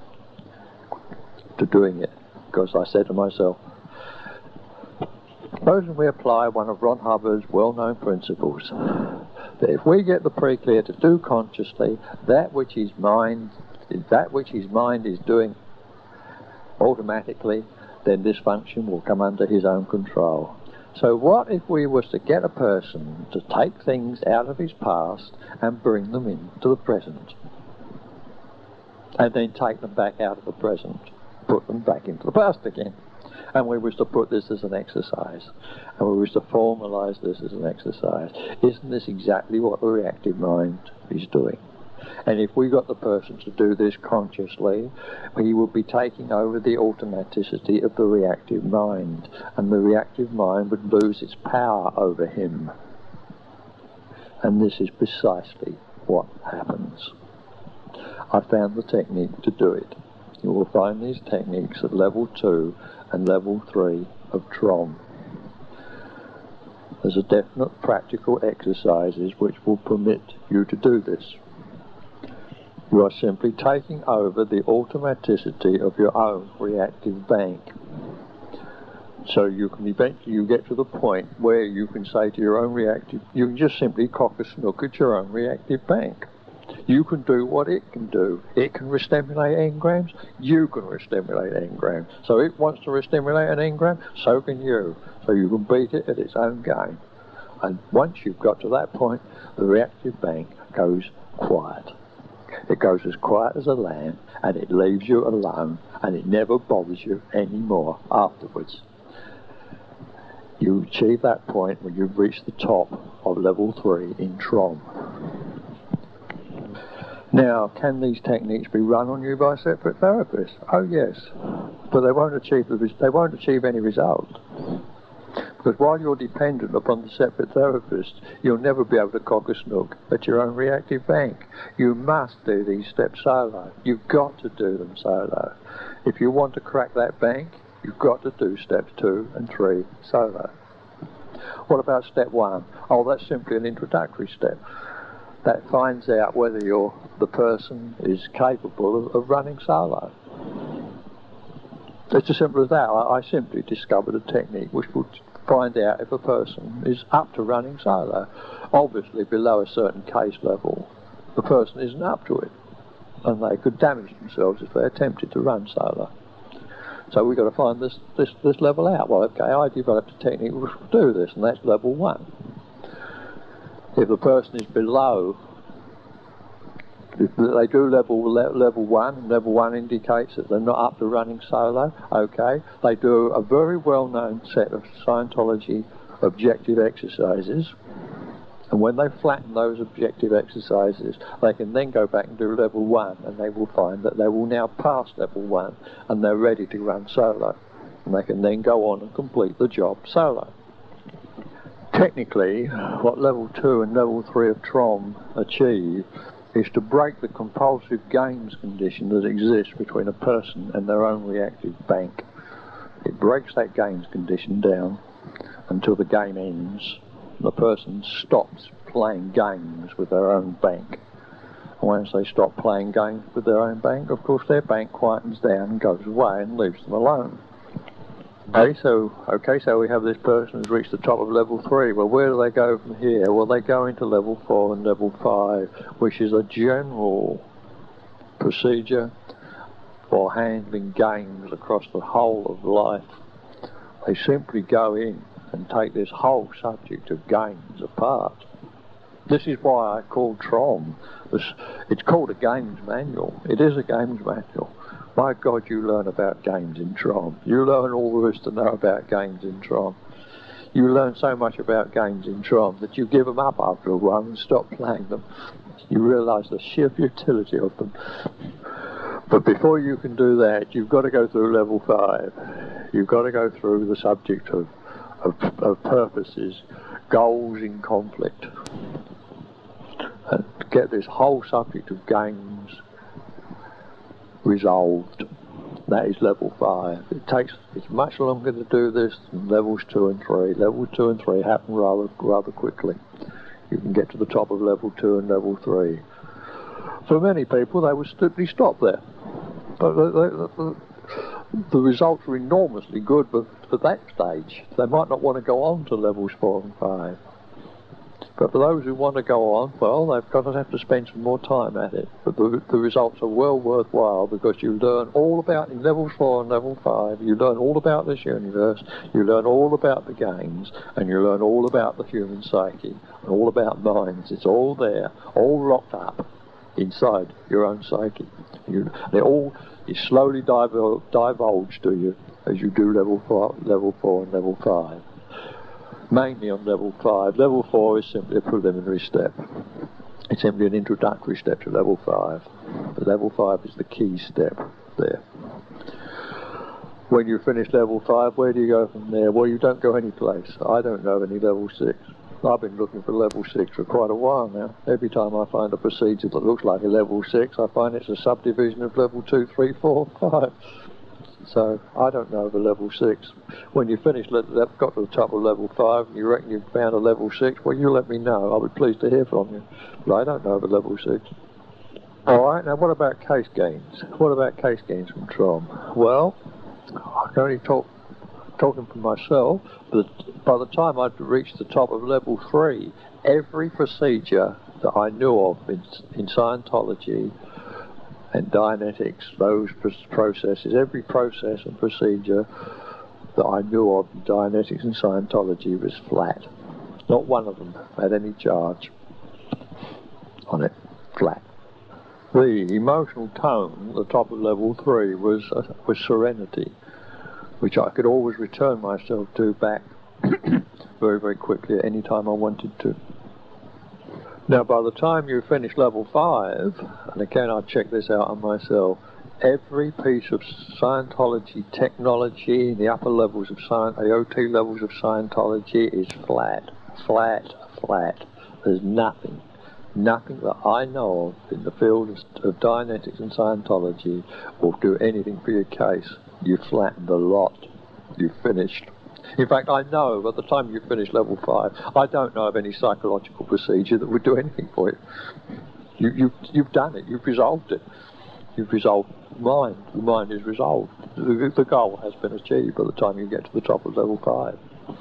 to doing it, because I said to myself, supposing we apply one of Ron Hubbard's well-known principles, that if we get the pre-clear to do consciously that which his mind, that which his mind is doing automatically, then this function will come under his own control. So what if we was to get a person to take things out of his past and bring them into the present, and then take them back out of the present, put them back into the past again? And we was to put this as an exercise, and we was to formalise this as an exercise. Isn't this exactly what the reactive mind is doing? And if we got the person to do this consciously, he would be taking over the automaticity of the reactive mind, and the reactive mind would lose its power over him. And this is precisely what happens. I found the technique to do it. You will find these techniques at level two and level three of TROM. There's a definite practical exercises which will permit you to do this. You are simply taking over the automaticity of your own reactive bank. So you can eventually you get to the point where you can say to your own reactive, you can just simply cock a snook at your own reactive bank. You can do what it can do. It can restimulate engrams, you can restimulate engrams. So it wants to restimulate an engram, so can you. So you can beat it at its own game. And once you've got to that point, the reactive bank goes quiet. It goes as quiet as a lamb, and it leaves you alone, and it never bothers you anymore afterwards. You achieve that point when you've reached the top of level three in TROM. Now, can these techniques be run on you by separate therapists? Oh yes, but they won't achieve the res- they won't achieve any result. Because while you're dependent upon the separate therapist, you'll never be able to cock a snook at your own reactive bank. You must do these steps solo. You've got to do them solo. If you want to crack that bank, you've got to do steps two and three solo. What about step one? Oh, that's simply an introductory step. That finds out whether you're, the person is capable of, of running solo. It's as simple as that. I, I simply discovered a technique which would find out if a person is up to running solo. Obviously, below a certain case level, the person isn't up to it, and they could damage themselves if they attempted to run solo. So we've got to find this, this, this level out. Well, okay, I developed a technique which will do this, and that's level one. If the person is below, if they do level level one, and level one indicates that they're not up to running solo, okay, they do a very well-known set of Scientology objective exercises, and when they flatten those objective exercises, they can then go back and do level one, and they will find that they will now pass level one, and they're ready to run solo, and they can then go on and complete the job solo. Technically, what level two and level three of TROM achieve is to break the compulsive games condition that exists between a person and their own reactive bank. It breaks that games condition down until the game ends, the person stops playing games with their own bank. And once they stop playing games with their own bank, of course their bank quietens down and goes away and leaves them alone. Okay, so okay, so we have this person who's reached the top of level three. Well, where do they go from here? Well, they go into level four and level five, which is a general procedure for handling games across the whole of life. They simply go in and take this whole subject of games apart. This is why I call TROM. It's called a games manual. It is a games manual. My God, you learn about games in TROM. You learn all there is to know about games in TROM. You learn so much about games in TROM that you give them up after a while and stop playing them. You realise the sheer futility of them. But before you can do that, you've got to go through level five. You've got to go through the subject of, of, of purposes, goals in conflict, and get this whole subject of games resolved. That is level five. It takes it's much longer to do this than levels two and three. Level two and three happen rather rather quickly. You can get to the top of level two and level three. For many people, they would simply stop there. But the, the, the, the results are enormously good for, for that stage. They might not want to go on to levels four and five. But for those who want to go on, well, they've got to have to spend some more time at it. But the, the results are well worthwhile, because you learn all about, in levels four and level five, you learn all about this universe, you learn all about the games, and you learn all about the human psyche, and all about minds. It's all there, all locked up inside your own psyche. You, they all is slowly divul- divulged to you as you do level four, level four and level five. Mainly on level five. Level four is simply a preliminary step. It's simply an introductory step to level five. But level five is the key step there. When you finish level five, where do you go from there? Well, you don't go any place. I don't know any level six. I've been looking for level six for quite a while now. Every time I find a procedure that looks like a level six, I find it's a subdivision of level two, three, four, five. So I don't know the level six. When you finish, let, let, got to the top of level five, and you reckon you've found a level six, well, you let me know. I'll be pleased to hear from you. But I don't know the level six. All right, now what about case gains? What about case gains from TROM? Well, I can only talk, talking for myself, but by the time I'd reached the top of level three, every procedure that I knew of in, in Scientology and Dianetics, those processes, every process and procedure that I knew of in Dianetics and Scientology was flat. Not one of them had any charge on it. Flat. The emotional tone at the top of level three was uh, was serenity, which I could always return myself to back very, very quickly at any time I wanted to. Now, by the time you finish level five, and again I checked this out on myself, every piece of Scientology technology, the upper levels of Scient- the O T levels of Scientology is flat, flat, flat. There's nothing, nothing that I know of in the field of, of Dianetics and Scientology will do anything for your case. You've flattened a lot. You've finished. In fact, I know by the time you finish level five, I don't know of any psychological procedure that would do anything for you. You, you you've done it. You've resolved it. You've resolved mind. The mind is resolved. The, the goal has been achieved by the time you get to the top of level five.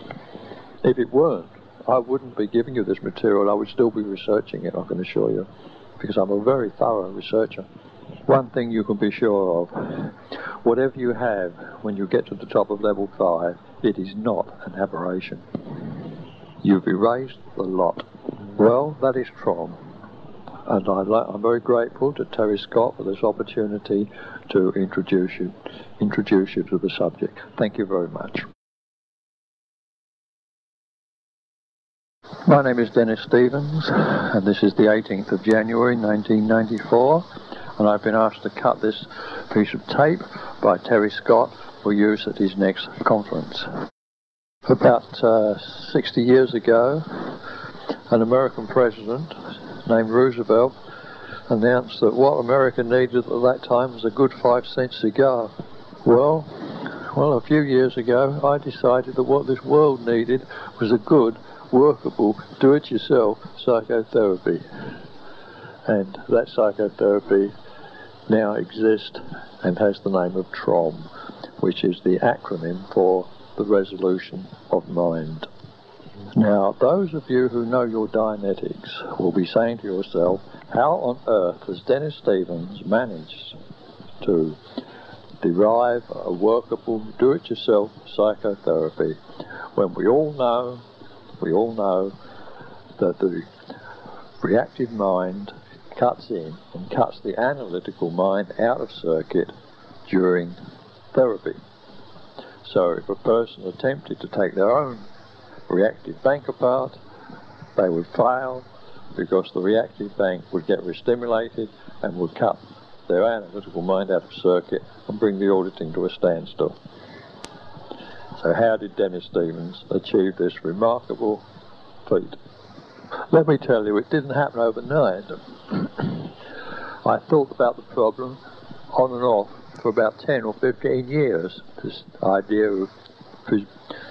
If it weren't, I wouldn't be giving you this material. I would still be researching it, I can assure you, because I'm a very thorough researcher. One thing you can be sure of, whatever you have when you get to the top of level five, it is not an aberration. You've erased the lot. Well, that is TROM. And I, I'm very grateful to Terry Scott for this opportunity to introduce you, introduce you to the subject. Thank you very much. My name is Dennis Stevens, and this is the eighteenth of January nineteen ninety-four, and I've been asked to cut this piece of tape by Terry Scott for use at his next conference. About uh, sixty years ago, an American president named Roosevelt announced that what America needed at that time was a good five cent cigar. Well, Well, a few years ago, I decided that what this world needed was a good, workable, do-it-yourself psychotherapy. And that psychotherapy now exists and has the name of TROM, which is the acronym for the resolution of mind. Now, those of you who know your Dianetics will be saying to yourself, how on earth has Dennis Stevens managed to derive a workable, do-it-yourself psychotherapy when we all know, we all know that the reactive mind cuts in and cuts the analytical mind out of circuit during therapy. So if a person attempted to take their own reactive bank apart, they would fail because the reactive bank would get restimulated and would cut their analytical mind out of circuit and bring the auditing to a standstill. So how did Dennis Stevens achieve this remarkable feat? Let me tell you, it didn't happen overnight. I thought about the problem on and off for about ten or fifteen years, this idea of pre-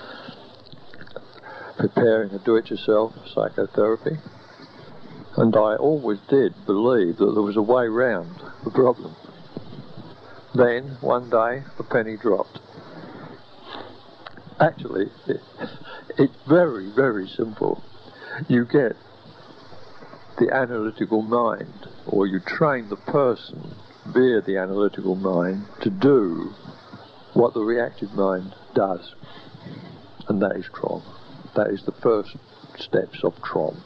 preparing a do-it-yourself psychotherapy. And I always did believe that there was a way round the problem. Then, one day, the penny dropped. Actually, it, it's very, very simple. You get the analytical mind, or you train the person via the analytical mind to do what the reactive mind does. And that is TROM. That is the first steps of TROM.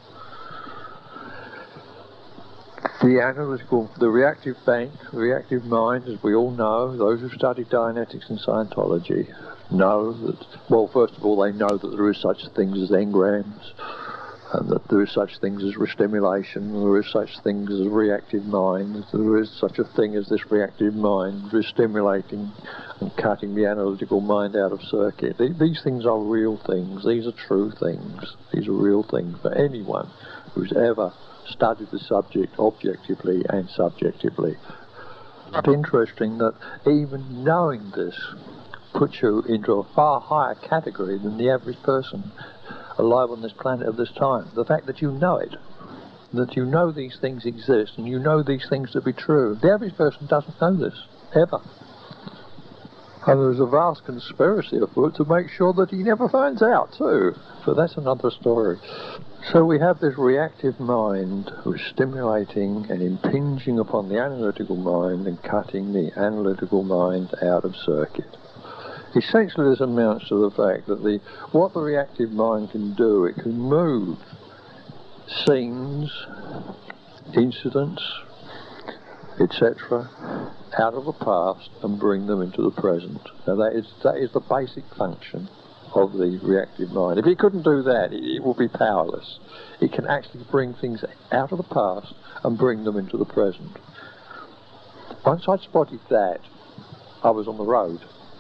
The analytical, the reactive bank, the reactive mind, as we all know, those who study Dianetics and Scientology know that, well, first of all, they know that there is such things as engrams, and that there is such things as restimulation, there is such things as reactive mind, there is such a thing as this reactive mind restimulating and cutting the analytical mind out of circuit. These things are real things. These are true things. These are real things for anyone who's ever studied the subject objectively and subjectively. It's interesting that even knowing this puts you into a far higher category than the average person alive on this planet at this time. The fact that you know it, that you know these things exist and you know these things to be true. The average person doesn't know this, ever. And there's a vast conspiracy afoot to make sure that he never finds out too. But that's another story. So we have this reactive mind who's stimulating and impinging upon the analytical mind and cutting the analytical mind out of circuit. Essentially this amounts to the fact that the what the reactive mind can do, it can move scenes, incidents, et cetera, out of the past and bring them into the present. Now that is, that is the basic function of the reactive mind. If it couldn't do that, it, it would be powerless. It can actually bring things out of the past and bring them into the present. Once I'd spotted that, I was on the road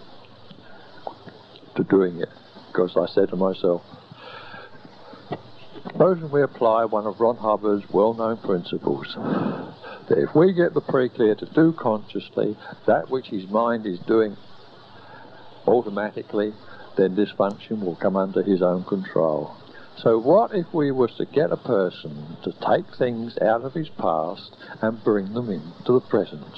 to doing it, because I said to myself, supposing we apply one of Ron Hubbard's well-known principles, that if we get the pre-clear to do consciously that which his mind is doing automatically, then this function will come under his own control. So what if we was to get a person to take things out of his past and bring them into the present,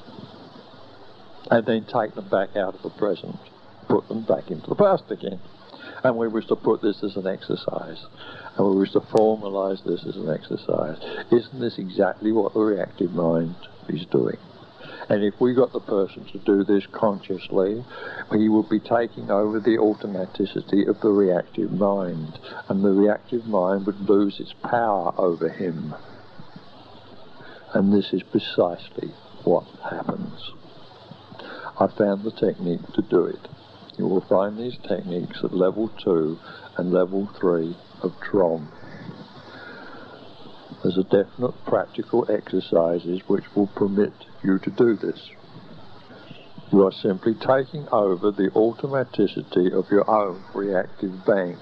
and then take them back out of the present, put them back into the past again? And we was to put this as an exercise, and we was to formalise this as an exercise. Isn't this exactly what the reactive mind is doing? And if we got the person to do this consciously, he would be taking over the automaticity of the reactive mind, and the reactive mind would lose its power over him. And this is precisely what happens. I found the technique to do it. You will find these techniques at level two and level three of TROM. There's a definite practical exercises which will permit you to do this. You are simply taking over the automaticity of your own reactive bank.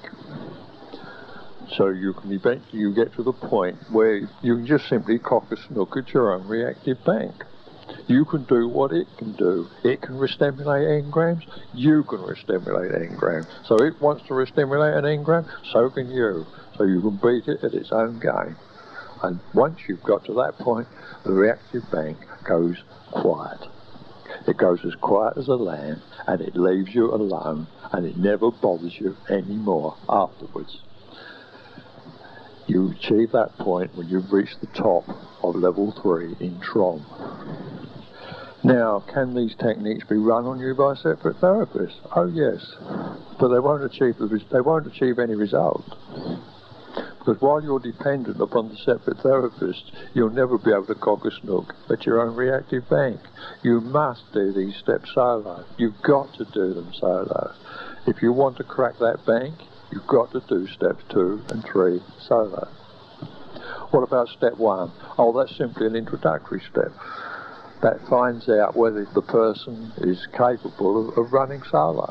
So you can eventually you get to the point where you can just simply cock a snook at your own reactive bank. You can do what it can do. It can restimulate engrams, you can restimulate engrams. So it wants to restimulate an engram, so can you. So you can beat it at its own game. And once you've got to that point, the reactive bank goes quiet. It goes as quiet as a lamb, and it leaves you alone, and it never bothers you anymore afterwards. You achieve that point when you've reached the top of level three in TROM. Now, can these techniques be run on you by separate therapists? Oh yes, but they won't achieve the res they won't achieve any result. Because while you're dependent upon the separate therapist, you'll never be able to cock a snook at your own reactive bank. You must do these steps solo. You've got to do them solo. If you want to crack that bank, you've got to do steps two and three solo. What about step one? Oh, that's simply an introductory step. That finds out whether the person is capable of, of running solo.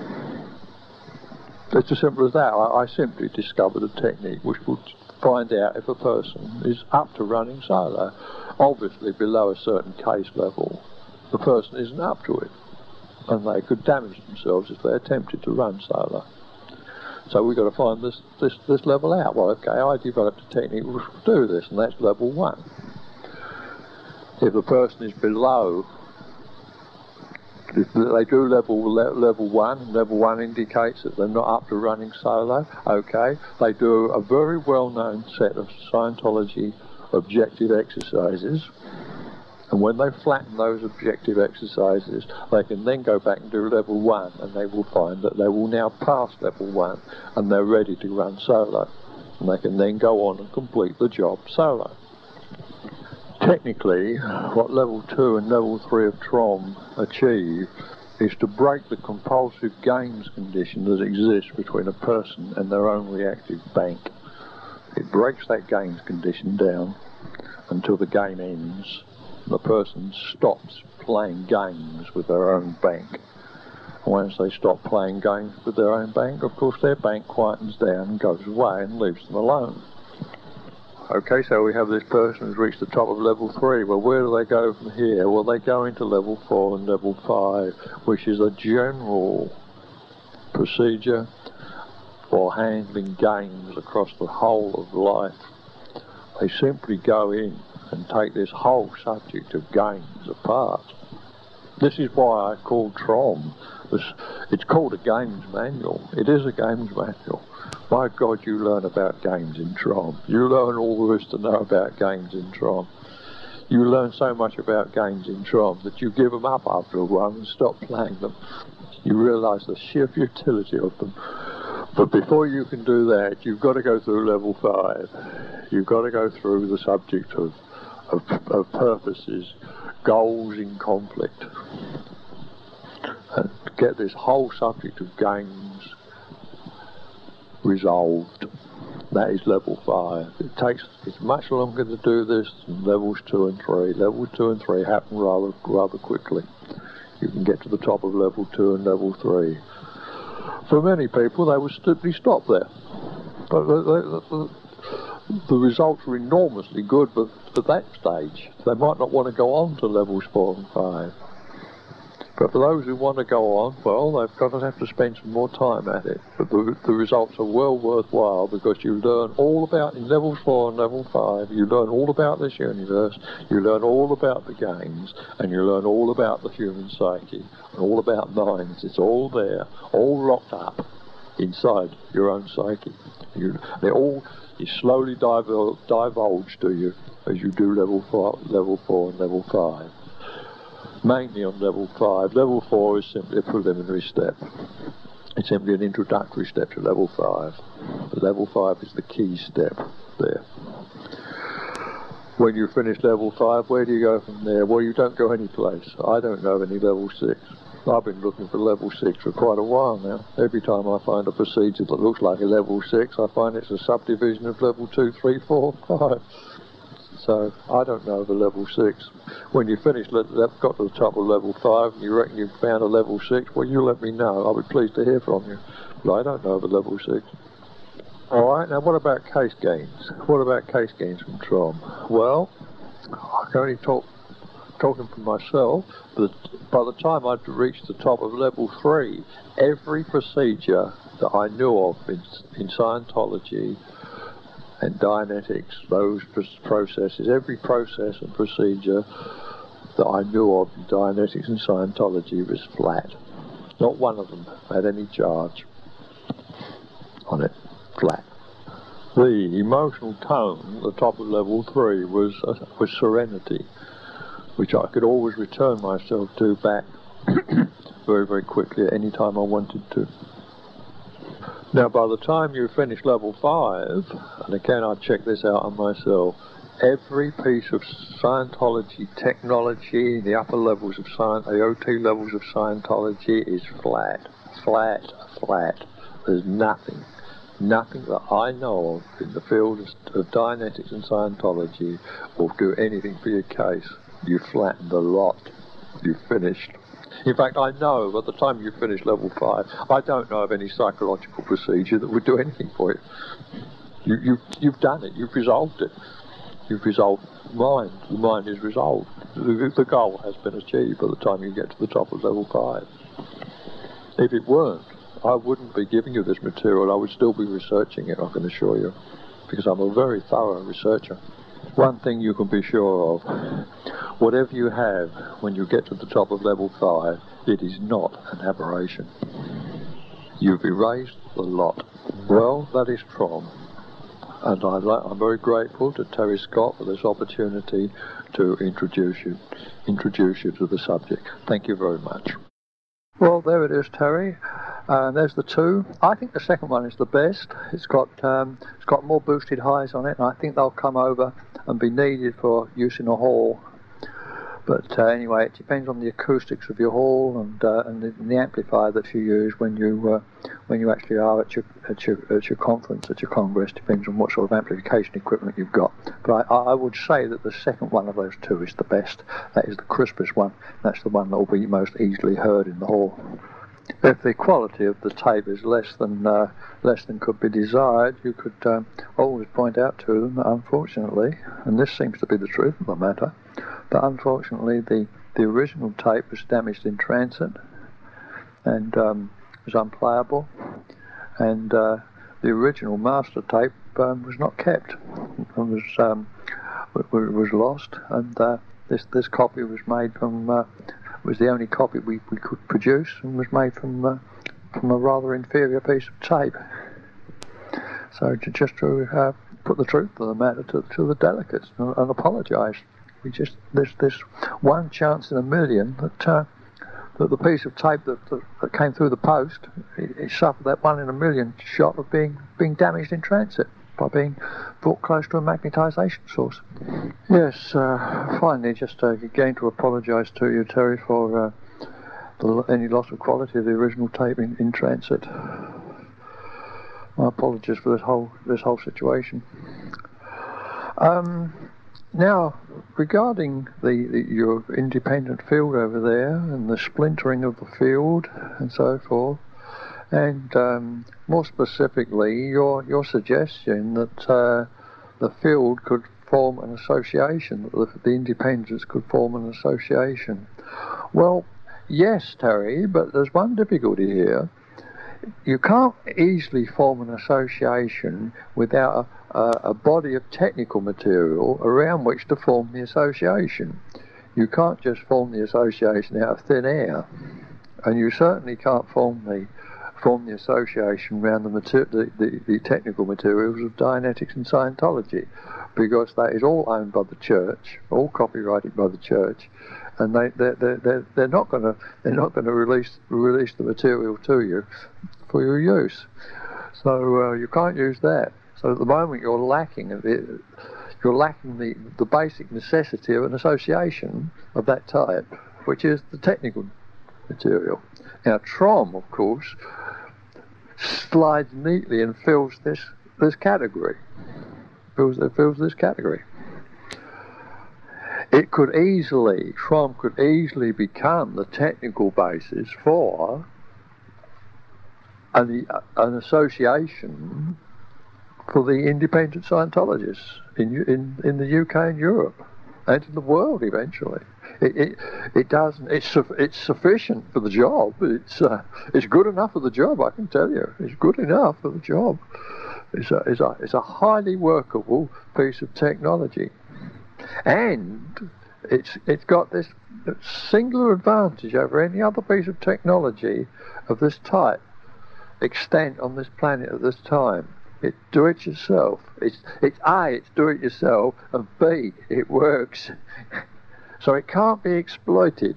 It's as simple as that. I, I simply discovered a technique which will find out if a person is up to running solo. Obviously, below a certain case level, the person isn't up to it, and they could damage themselves if they attempted to run solo. So we've got to find this, this, this level out. Well, okay, I developed a technique which will do this, and that's level one. If the person is below, if they do level level one, and level one indicates that they're not up to running solo, okay, they do a very well-known set of Scientology objective exercises, and when they flatten those objective exercises, they can then go back and do level one, and they will find that they will now pass level one, and they're ready to run solo, and they can then go on and complete the job solo. Technically, what level two and level three of TROM achieve is to break the compulsive games condition that exists between a person and their own reactive bank. It breaks that games condition down until the game ends. The person stops playing games with their own bank. Once they stop playing games with their own bank, of course their bank quietens down and goes away and leaves them alone. Okay, so we have this person who's reached the top of level three. Well, where do they go from here? Well, they go into level four and level five, which is a general procedure for handling games across the whole of life. They simply go in and take this whole subject of games apart. This is why I call TROM. It's called a games manual. It is a games manual. My God, you learn about games in TROM. You learn all there is to know about games in TROM. You learn so much about games in TROM that you give them up after a while and stop playing them. You realise the sheer futility of them. But before you can do that, you've got to go through level five. You've got to go through the subject of, of, of purposes, goals in conflict, and get this whole subject of games resolved. That is level five. It takes it's much longer to do this than levels two and three. Level two and three happen rather rather quickly. You can get to the top of level two and level three. For many people, they would simply stop there. But the, the, the, the results are enormously good, but at that stage, they might not want to go on to levels four and five. But for those who want to go on, well, they've got to have to spend some more time at it. But the, the results are well worthwhile, because you learn all about, in level four and level five, you learn all about this universe, you learn all about the games, and you learn all about the human psyche, and all about minds. It's all there, all locked up inside your own psyche. You, they're all is slowly divul divulged to you as you do level four, level four and level five. Mainly on level five. Level four is simply a preliminary step. It's simply an introductory step to level five. But level five is the key step there. When you finish level five, where do you go from there? Well, you don't go any place. I don't know of any level six. I've been looking for level six for quite a while now. Every time I find a procedure that looks like a level six, I find it's a subdivision of level two, three, four, five. So I don't know of a level six. When you finish, let, let, got to the top of level five, and you reckon you've found a level six, well, you let me know. I'll be pleased to hear from you. But I don't know of a level six. All right, now what about case gains? What about case gains from TROM? Well, I can only talk talking for myself, but by the time I'd reached the top of level three, every procedure that I knew of in, in Scientology and Dianetics, those processes, every process and procedure that I knew of in Dianetics and Scientology was flat. Not one of them had any charge on it. Flat. The emotional tone at the top of level three was uh, was serenity, which I could always return myself to back very, very quickly at any time I wanted to. Now, by the time you finish level five, and again I checked this out on myself, every piece of Scientology technology, the upper levels of Science, the O T levels of Scientology is flat, flat, flat. There's nothing. Nothing that I know of in the field of Dianetics and Scientology will do anything for your case. You flattened the lot. You've finished. In fact, I know by the time you finish level five, I don't know of any psychological procedure that would do anything for you. you you've, you've done it. You've resolved it. You've resolved the mind. The mind is resolved. The, the goal has been achieved by the time you get to the top of level five. If it weren't, I wouldn't be giving you this material. I would still be researching it, I can assure you, because I'm a very thorough researcher. One thing you can be sure of, whatever you have when you get to the top of level five, it is not an aberration. You've erased the lot. Well, that is Trom. And I, I'm very grateful to Terry Scott for this opportunity to introduce you, introduce you to the subject. Thank you very much. Well, there it is, Terry. Uh, there's the two. I think the second one is the best. It's got um, it's got more boosted highs on it, and I think they'll come over and be needed for use in a hall. But uh, anyway, it depends on the acoustics of your hall and uh, and, the, and the amplifier that you use when you uh, when you actually are at your at your at your conference, at your congress. Depends on what sort of amplification equipment you've got. But I, I would say that the second one of those two is the best. That is the crispest one. That's the one that will be most easily heard in the hall. If the quality of the tape is less than uh, less than could be desired, you could um, always point out to them that unfortunately, and this seems to be the truth of the matter, but unfortunately the, the original tape was damaged in transit and um, was unplayable, and uh, the original master tape um, was not kept, and was um, was lost, and uh, this this copy was made from. Uh, was the only copy we, we could produce, and was made from uh, from a rather inferior piece of tape. So to, just to uh, put the truth of the matter to, to the delegates and, and apologise. We just there's this one chance in a million that uh, that the piece of tape that, that, that came through the post, it, it suffered that one in a million shot of being being damaged in transit by being brought close to a magnetisation source. Yes, uh, finally, just uh, again to apologise to you, Terry, for uh, the, any loss of quality of the original tape in, in transit. My apologies for this whole this whole situation. Um, now, regarding the, the your independent field over there and the splintering of the field and so forth, and um, more specifically, your your suggestion that uh, the field could form an association, that the, the independents could form an association. Well, yes, Terry, but there's one difficulty here. You can't easily form an association without a, a, a body of technical material around which to form the association. You can't just form the association out of thin air, and you certainly can't form the form the association around the, mater- the, the, the technical materials of Dianetics and Scientology, because that is all owned by the church, all copyrighted by the church, and they they're they're they're not going to they're not going to release release the material to you for your use. So uh, you can't use that. So at the moment you're lacking it, you're lacking the the basic necessity of an association of that type, which is the technical material. Now Trom, of course, slides neatly and fills this this category. Fills fills this category. It could easily, Trom could easily become the technical basis for an, an association for the independent Scientologists in in in the U K and Europe, and in the world eventually. It it, it doesn't. It's su- it's sufficient for the job. It's uh, it's good enough for the job. I can tell you, it's good enough for the job. It's a it's a it's a highly workable piece of technology, and it's it's got this singular advantage over any other piece of technology of this type, extent on this planet at this time. It's do it yourself. It's it's A, it's do it yourself, and B, it works. So it can't be exploited.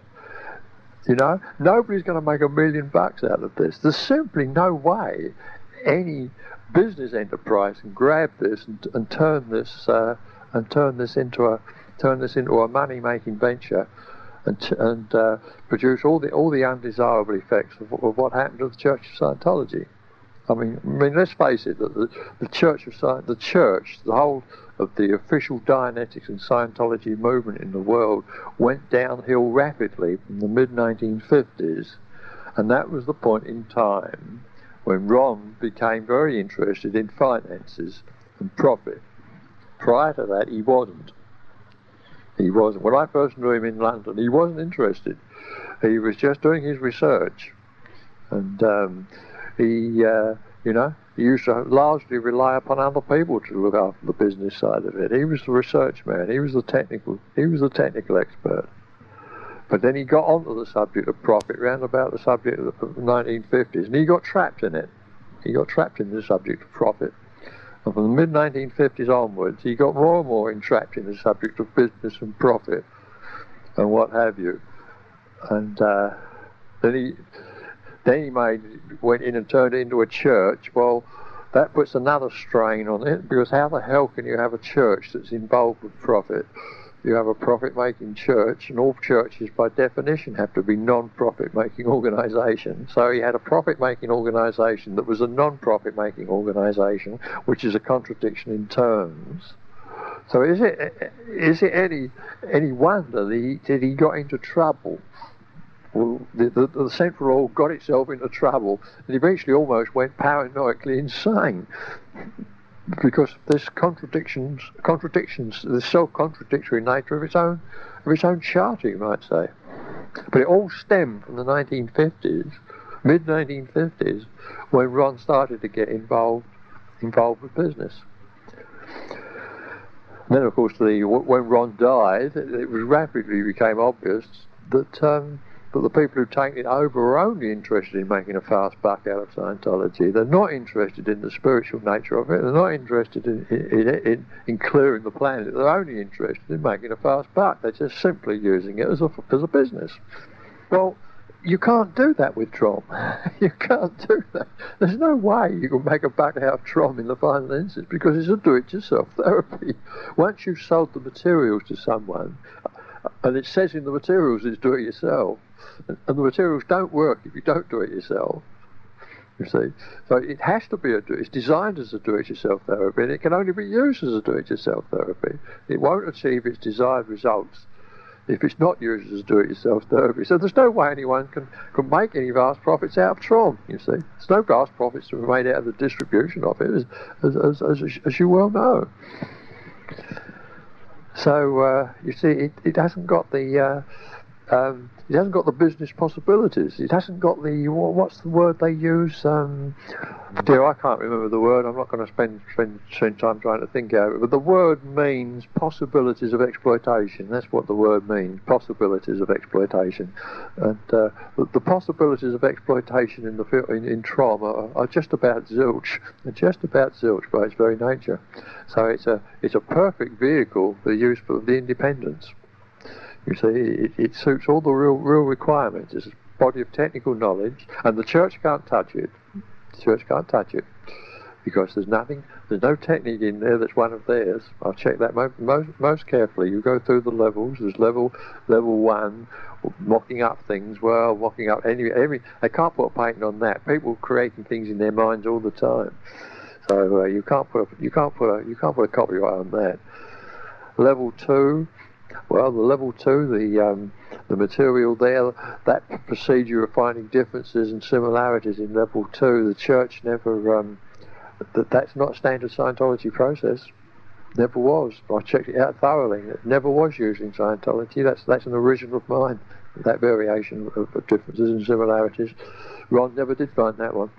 You know, nobody's going to make a million bucks out of this. There's simply no way any business enterprise can grab this and, and turn this uh, and turn this into a turn this into a money-making venture, and and uh, produce all the all the undesirable effects of, of what happened to the Church of Scientology. I mean, I mean, let's face it. The, the, the Church of Science, the Church, the whole of the official Dianetics and Scientology movement in the world went downhill rapidly from the mid nineteen fifties, and that was the point in time when Ron became very interested in finances and profit. Prior to that, he wasn't. He wasn't. When I first knew him in London, he wasn't interested. He was just doing his research, and um, he, uh, you know, he used to largely rely upon other people to look after the business side of it. He was the research man. He was the technical. He was the technical expert. But then he got onto the subject of profit round about the subject of the nineteen fifties, and he got trapped in it. He got trapped in the subject of profit. And from the mid nineteen fifties onwards, he got more and more entrapped in the subject of business and profit and what have you. And uh, then he then he made went in and turned it into a church. Well, that puts another strain on it, because how the hell can you have a church that's involved with profit? You have a profit-making church, and all churches by definition have to be non-profit-making organisations. So he had a profit-making organisation that was a non-profit-making organisation, which is a contradiction in terms. So is it is it any any wonder that he, that he got into trouble? Well, the, the, the Central Hall got itself into trouble, and eventually almost went paranoidally insane. Because there's contradictions, contradictions, the self-contradictory nature of its own, of its own charter, you might say. But it all stemmed from the nineteen fifties, mid nineteen fifties, when Ron started to get involved, involved with business. And then, of course, the when Ron died, it, it was rapidly became obvious that. Um, But the people who've taken it over are only interested in making a fast buck out of Scientology. They're not interested in the spiritual nature of it. They're not interested in, in, in, in clearing the planet. They're only interested in making a fast buck. They're just simply using it as a, as a business. Well, you can't do that with Trom. You can't do that. There's no way you can make a buck out of Trom in the final instance, because it's a do-it-yourself therapy. Once you've sold the materials to someone, and it says in the materials it's do-it-yourself, and the materials don't work if you don't do it yourself, you see. So it has to be a do it's designed as a do-it-yourself therapy, and it can only be used as a do-it-yourself therapy. It won't achieve its desired results if it's not used as a do-it-yourself therapy. So there's no way anyone can, can make any vast profits out of Trom, you see. There's no vast profits to be made out of the distribution of it, as, as, as, as, as you well know. So, uh, you see, it, it hasn't got the... Uh, Um, it hasn't got the business possibilities. It hasn't got the, what's the word they use? Um, dear, I can't remember the word. I'm not going to spend, spend, spend time trying to think out of it. But the word means possibilities of exploitation. That's what the word means, possibilities of exploitation. And uh, the, the possibilities of exploitation in the in, in Trom are, are just about zilch. They're just about zilch by its very nature. So it's a it's a perfect vehicle for the use of the independents. You see, it, it suits all the real real requirements. It's a body of technical knowledge, and the church can't touch it. The church can't touch it because there's nothing, there's no technique in there that's one of theirs. I'll check that mo most most carefully. You go through the levels. There's level level one, mocking up things. Well, mocking up any every. They can't put a patent on that. People creating things in their minds all the time. So uh, you can't put a, you can't put a you can't put a copyright on that. Level two. Well, the level two, the um, the material there, that procedure of finding differences and similarities in level two, the church never, um, that that's not a standard Scientology process. Never was. I checked it out thoroughly. It never was used in Scientology. That's that's an original of mine. That variation of, of differences and similarities. Ron never did find that one.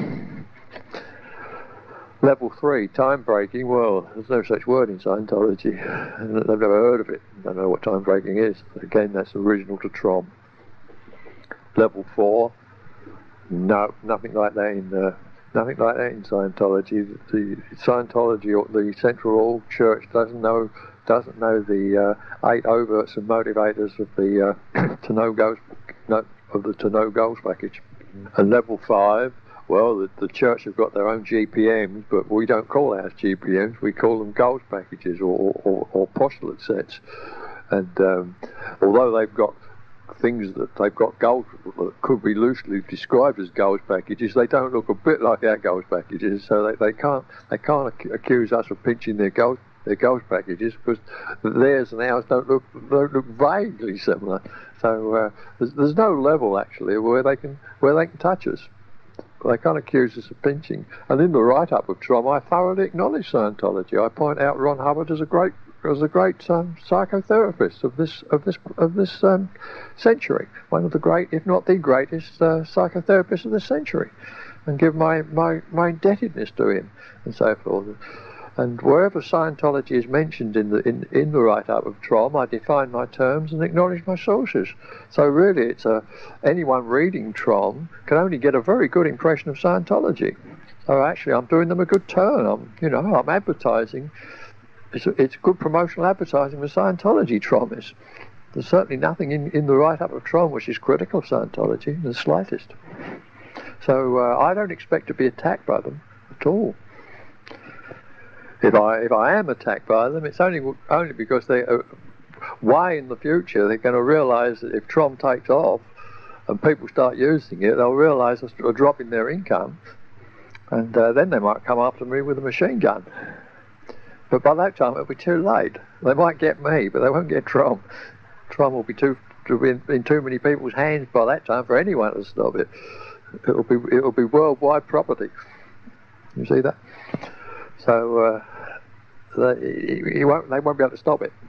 Level three, time breaking. Well, there's no such word in Scientology. They've never heard of it. They don't know what time breaking is. Again, that's original to Trom. Level four, no, nothing like that in uh, nothing like that in Scientology. The, the Scientology, or the Central All Church, doesn't know doesn't know the uh, eight overts and motivators of the uh, to no goals no, of the to no goals package. And level five, well, the, the church have got their own G P Ms, but we don't call ours G P Ms. We call them goals packages or or, or postulate sets. And um, although they've got things that they've got goals that could be loosely described as goals packages, they don't look a bit like our goals packages. So they, they can't they can't ac accuse us of pinching their goals their goals packages, because theirs and ours don't look don't look vaguely similar. So uh, there's, there's no level actually where they can where they can touch us. They can't accuse us of pinching. And in the write-up of Trom, I thoroughly acknowledge Scientology. I point out Ron Hubbard as a great as a great um, psychotherapist of this of this of this um, century, one of the great, if not the greatest, uh, psychotherapists of this century, and give my, my my indebtedness to him and so forth. And wherever Scientology is mentioned in the in, in the write-up of Trom, I define my terms and acknowledge my sources. So really, it's a anyone reading Trom can only get a very good impression of Scientology. So actually, I'm doing them a good turn. I'm you know I'm advertising. It's, it's good promotional advertising for Scientology, Trom is. There's certainly nothing in, in the write-up of Trom which is critical of Scientology, in the slightest. So uh, I don't expect to be attacked by them at all. If I if I am attacked by them, it's only only because they, uh, way in the future, they're going to realise that if Trom takes off and people start using it, they'll realise a drop in their income, and uh, then they might come after me with a machine gun. But by that time, it'll be too late. They might get me, but they won't get Trom. Trom will be too to be in, in too many people's hands by that time for anyone to stop it. It'll be it'll be worldwide property. You see that? So uh, they, he won't, they won't be able to stop it.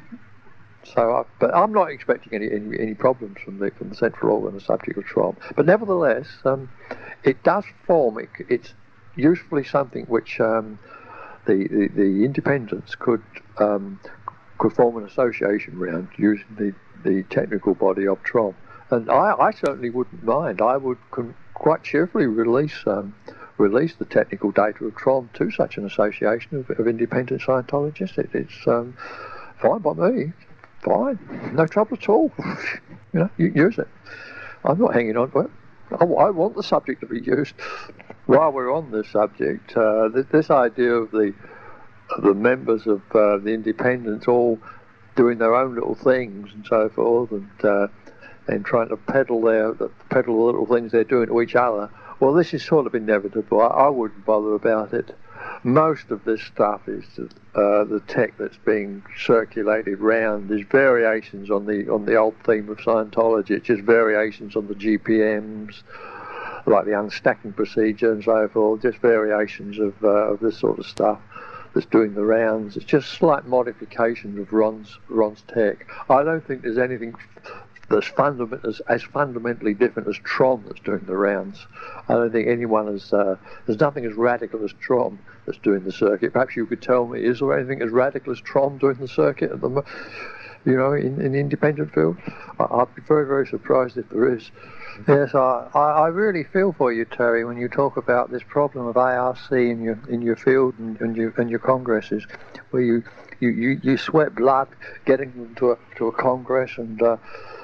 So, I, but I'm not expecting any, any any problems from the from the Central All on the subject of Trom. But nevertheless, um, it does form. It, it's usefully something which. Um, The, the, the independents could um, could form an association round using the, the technical body of Trom, and I, I certainly wouldn't mind. I would con quite cheerfully release um, release the technical data of Trom to such an association of, of independent Scientologists. It, it's um, fine by me, fine, no trouble at all. You know, you use it. I'm not hanging on to it. I, I want the subject to be used. While we're on this subject, uh, th this idea of the of the members of uh, the independents all doing their own little things and so forth, and uh, and trying to peddle their peddle the little things they're doing to each other. Well, this is sort of inevitable. I, I wouldn't bother about it. Most of this stuff is uh, the tech that's being circulated round. There's variations on the on the old theme of Scientology. It's just variations on the G P Ms, like the unstacking procedure and so forth, just variations of, uh, of this sort of stuff that's doing the rounds. It's just slight modifications of Ron's, Ron's tech. I don't think there's anything that's fundament, as, as fundamentally different as Trom that's doing the rounds. I don't think anyone is, uh, there's nothing as radical as Trom that's doing the circuit. Perhaps you could tell me, is there anything as radical as Trom doing the circuit at the moment? You know, in, in the independent field? I, I'd be very, very surprised if there is. Yes, I, I really feel for you, Terry, when you talk about this problem of A R C in your in your field and, and your and your congresses, where you you, you, you sweat blood getting them to a to a congress, and uh,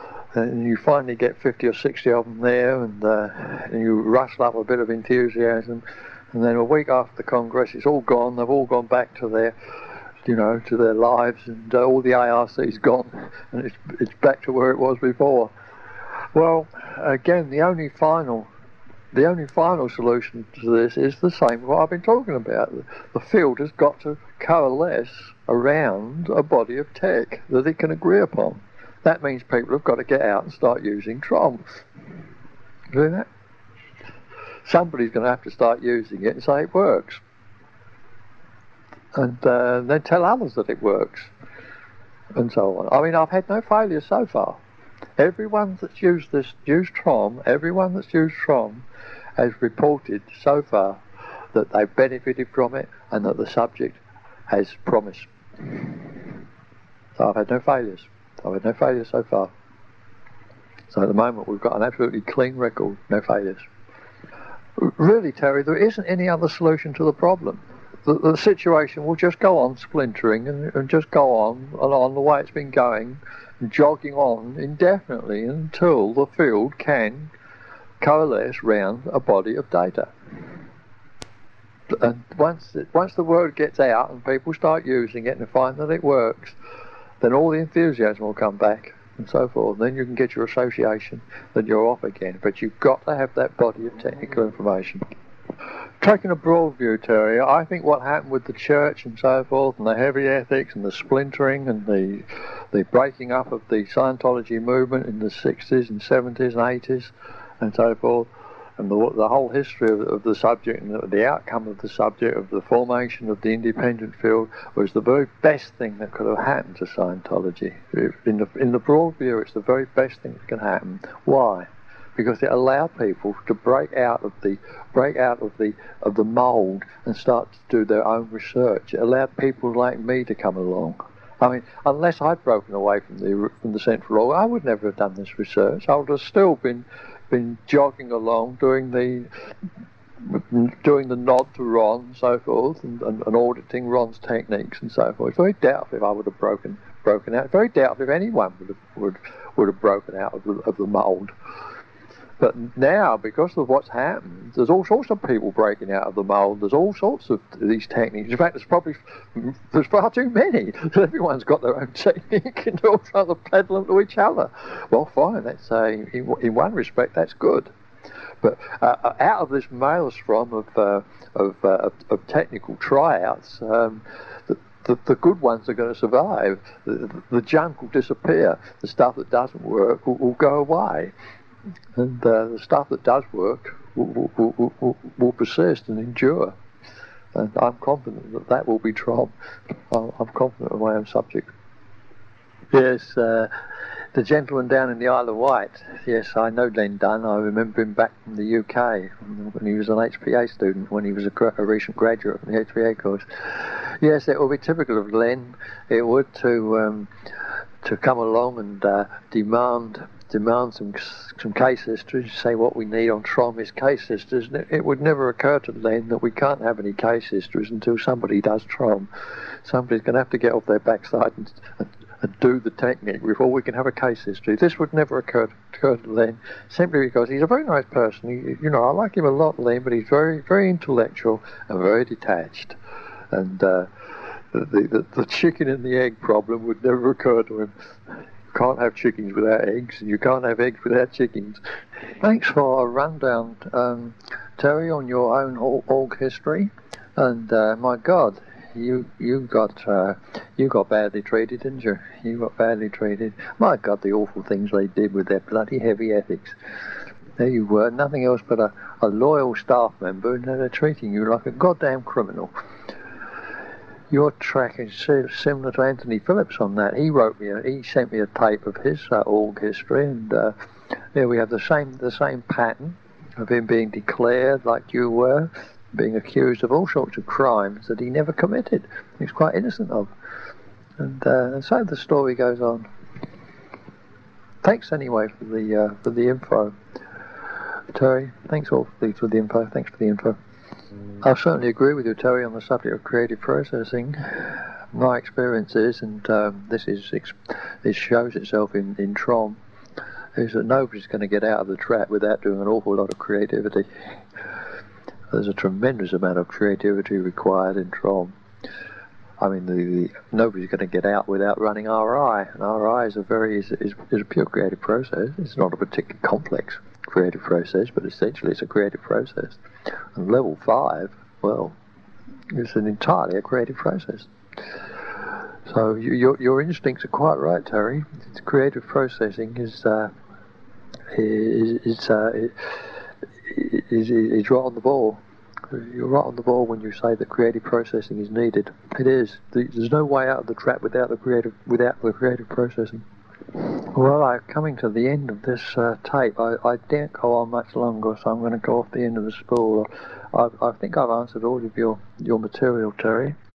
and you finally get fifty or sixty of them there, and, uh, and you rustle up a bit of enthusiasm, and then a week after the congress, it's all gone. They've all gone back to their you know to their lives, and uh, all the A R C's gone, and it's it's back to where it was before. Well, again, the only final, the only final solution to this is the same what I've been talking about. The field has got to coalesce around a body of tech that it can agree upon. That means people have got to get out and start using Trom. See that? Somebody's going to have to start using it and say it works. and uh, then tell others that it works, and so on. I mean, I've had no failures so far. Everyone that's used this, used Trom, everyone that's used Trom has reported so far that they've benefited from it and that the subject has promise. So I've had no failures. I've had no failures so far. So at the moment we've got an absolutely clean record, no failures. Really, Terry, there isn't any other solution to the problem. The, the situation will just go on splintering and, and just go on and on the way it's been going, jogging on indefinitely until the field can coalesce round a body of data. And once it, once the word gets out and people start using it and find that it works, then all the enthusiasm will come back and so forth. Then you can get your association, then you're off again. But you've got to have that body of technical information. Taking a broad view, Terry, I think what happened with the church and so forth, and the heavy ethics and the splintering and the the breaking up of the Scientology movement in the sixties and seventies and eighties and so forth, and the, the whole history of, of the subject and the, the outcome of the subject of the formation of the independent field was the very best thing that could have happened to Scientology. In the, in the broad view, it's the very best thing that can happen. Why? Because it allowed people to break out of the break out of the of the mould and start to do their own research. It allowed people like me to come along. I mean, unless I'd broken away from the from the central org, I would never have done this research. I would have still been been jogging along, doing the doing the nod to Ron and so forth, and, and, and auditing Ron's techniques and so forth. It's very doubtful if I would have broken broken out. Very doubtful if anyone would have would would have broken out of the of the mould. But now, because of what's happened, there's all sorts of people breaking out of the mould. There's all sorts of these techniques. In fact, there's probably there's far too many. Everyone's got their own technique and they're all trying to peddle them to each other. Well, fine. That's uh, in, in one respect, that's good. But uh, out of this maelstrom of uh, of, uh, of of technical tryouts, um, the, the the good ones are going to survive. The, the junk will disappear. The stuff that doesn't work will, will go away. And uh, the stuff that does work will, will, will, will, will persist and endure. And I'm confident that that will be Trom. I'm, I'm confident of my own subject. Yes, uh, the gentleman down in the Isle of Wight. Yes, I know Len Dunn. I remember him back from the U K when he was an H P A student, when he was a, a recent graduate from the H P A course. Yes, it will be typical of Len. It would to um, to come along and uh, demand. demand some some case histories, say what we need on Trom is case histories. It would never occur to Len that we can't have any case histories until somebody does Trom. Somebody's going to have to get off their backside and, and, and do the technique before we can have a case history. This would never occur, occur to Len, simply because he's a very nice person. He, you know, I like him a lot, Len, but he's very, very intellectual and very detached. And uh, the, the, the chicken and the egg problem would never occur to him. You can't have chickens without eggs, and you can't have eggs without chickens. Thanks for a rundown, um, Terry, on your own org history. And uh, my God, you you got uh, you got badly treated, didn't you? You got badly treated. My God, the awful things they did with their bloody heavy ethics. There you were, nothing else but a, a loyal staff member, and they're treating you like a goddamn criminal. Your track is similar to Anthony Phillips on that. He wrote me, a, he sent me a tape of his uh, org history, and uh, there we have the same the same pattern of him being declared like you were, being accused of all sorts of crimes that he never committed. He's quite innocent of, and, uh, and so the story goes on. Thanks anyway for the uh, for the info, Terry. Thanks all for the, for the info. Thanks for the info. I certainly agree with you, Terry, on the subject of creative processing. My experience is, and um, this is this shows itself in, in Trom, is that nobody's going to get out of the trap without doing an awful lot of creativity. There's a tremendous amount of creativity required in Trom. I mean, the, the, nobody's going to get out without running R I. And R I is a very is, is, is a pure creative process. It's not a particularly complex creative process, but essentially it's a creative process. And level five, well, it's an entirely a creative process. So you, your your instincts are quite right, Terry. It's creative processing is uh, is is, uh, is is right on the ball. You're right on the ball when you say that creative processing is needed. It is. There's no way out of the trap without the creative without the creative processing. Well, I'm coming to the end of this uh, tape. I, I daren't go on much longer, so I'm going to go off the end of the spool. I, I think I've answered all of your, your material, Terry.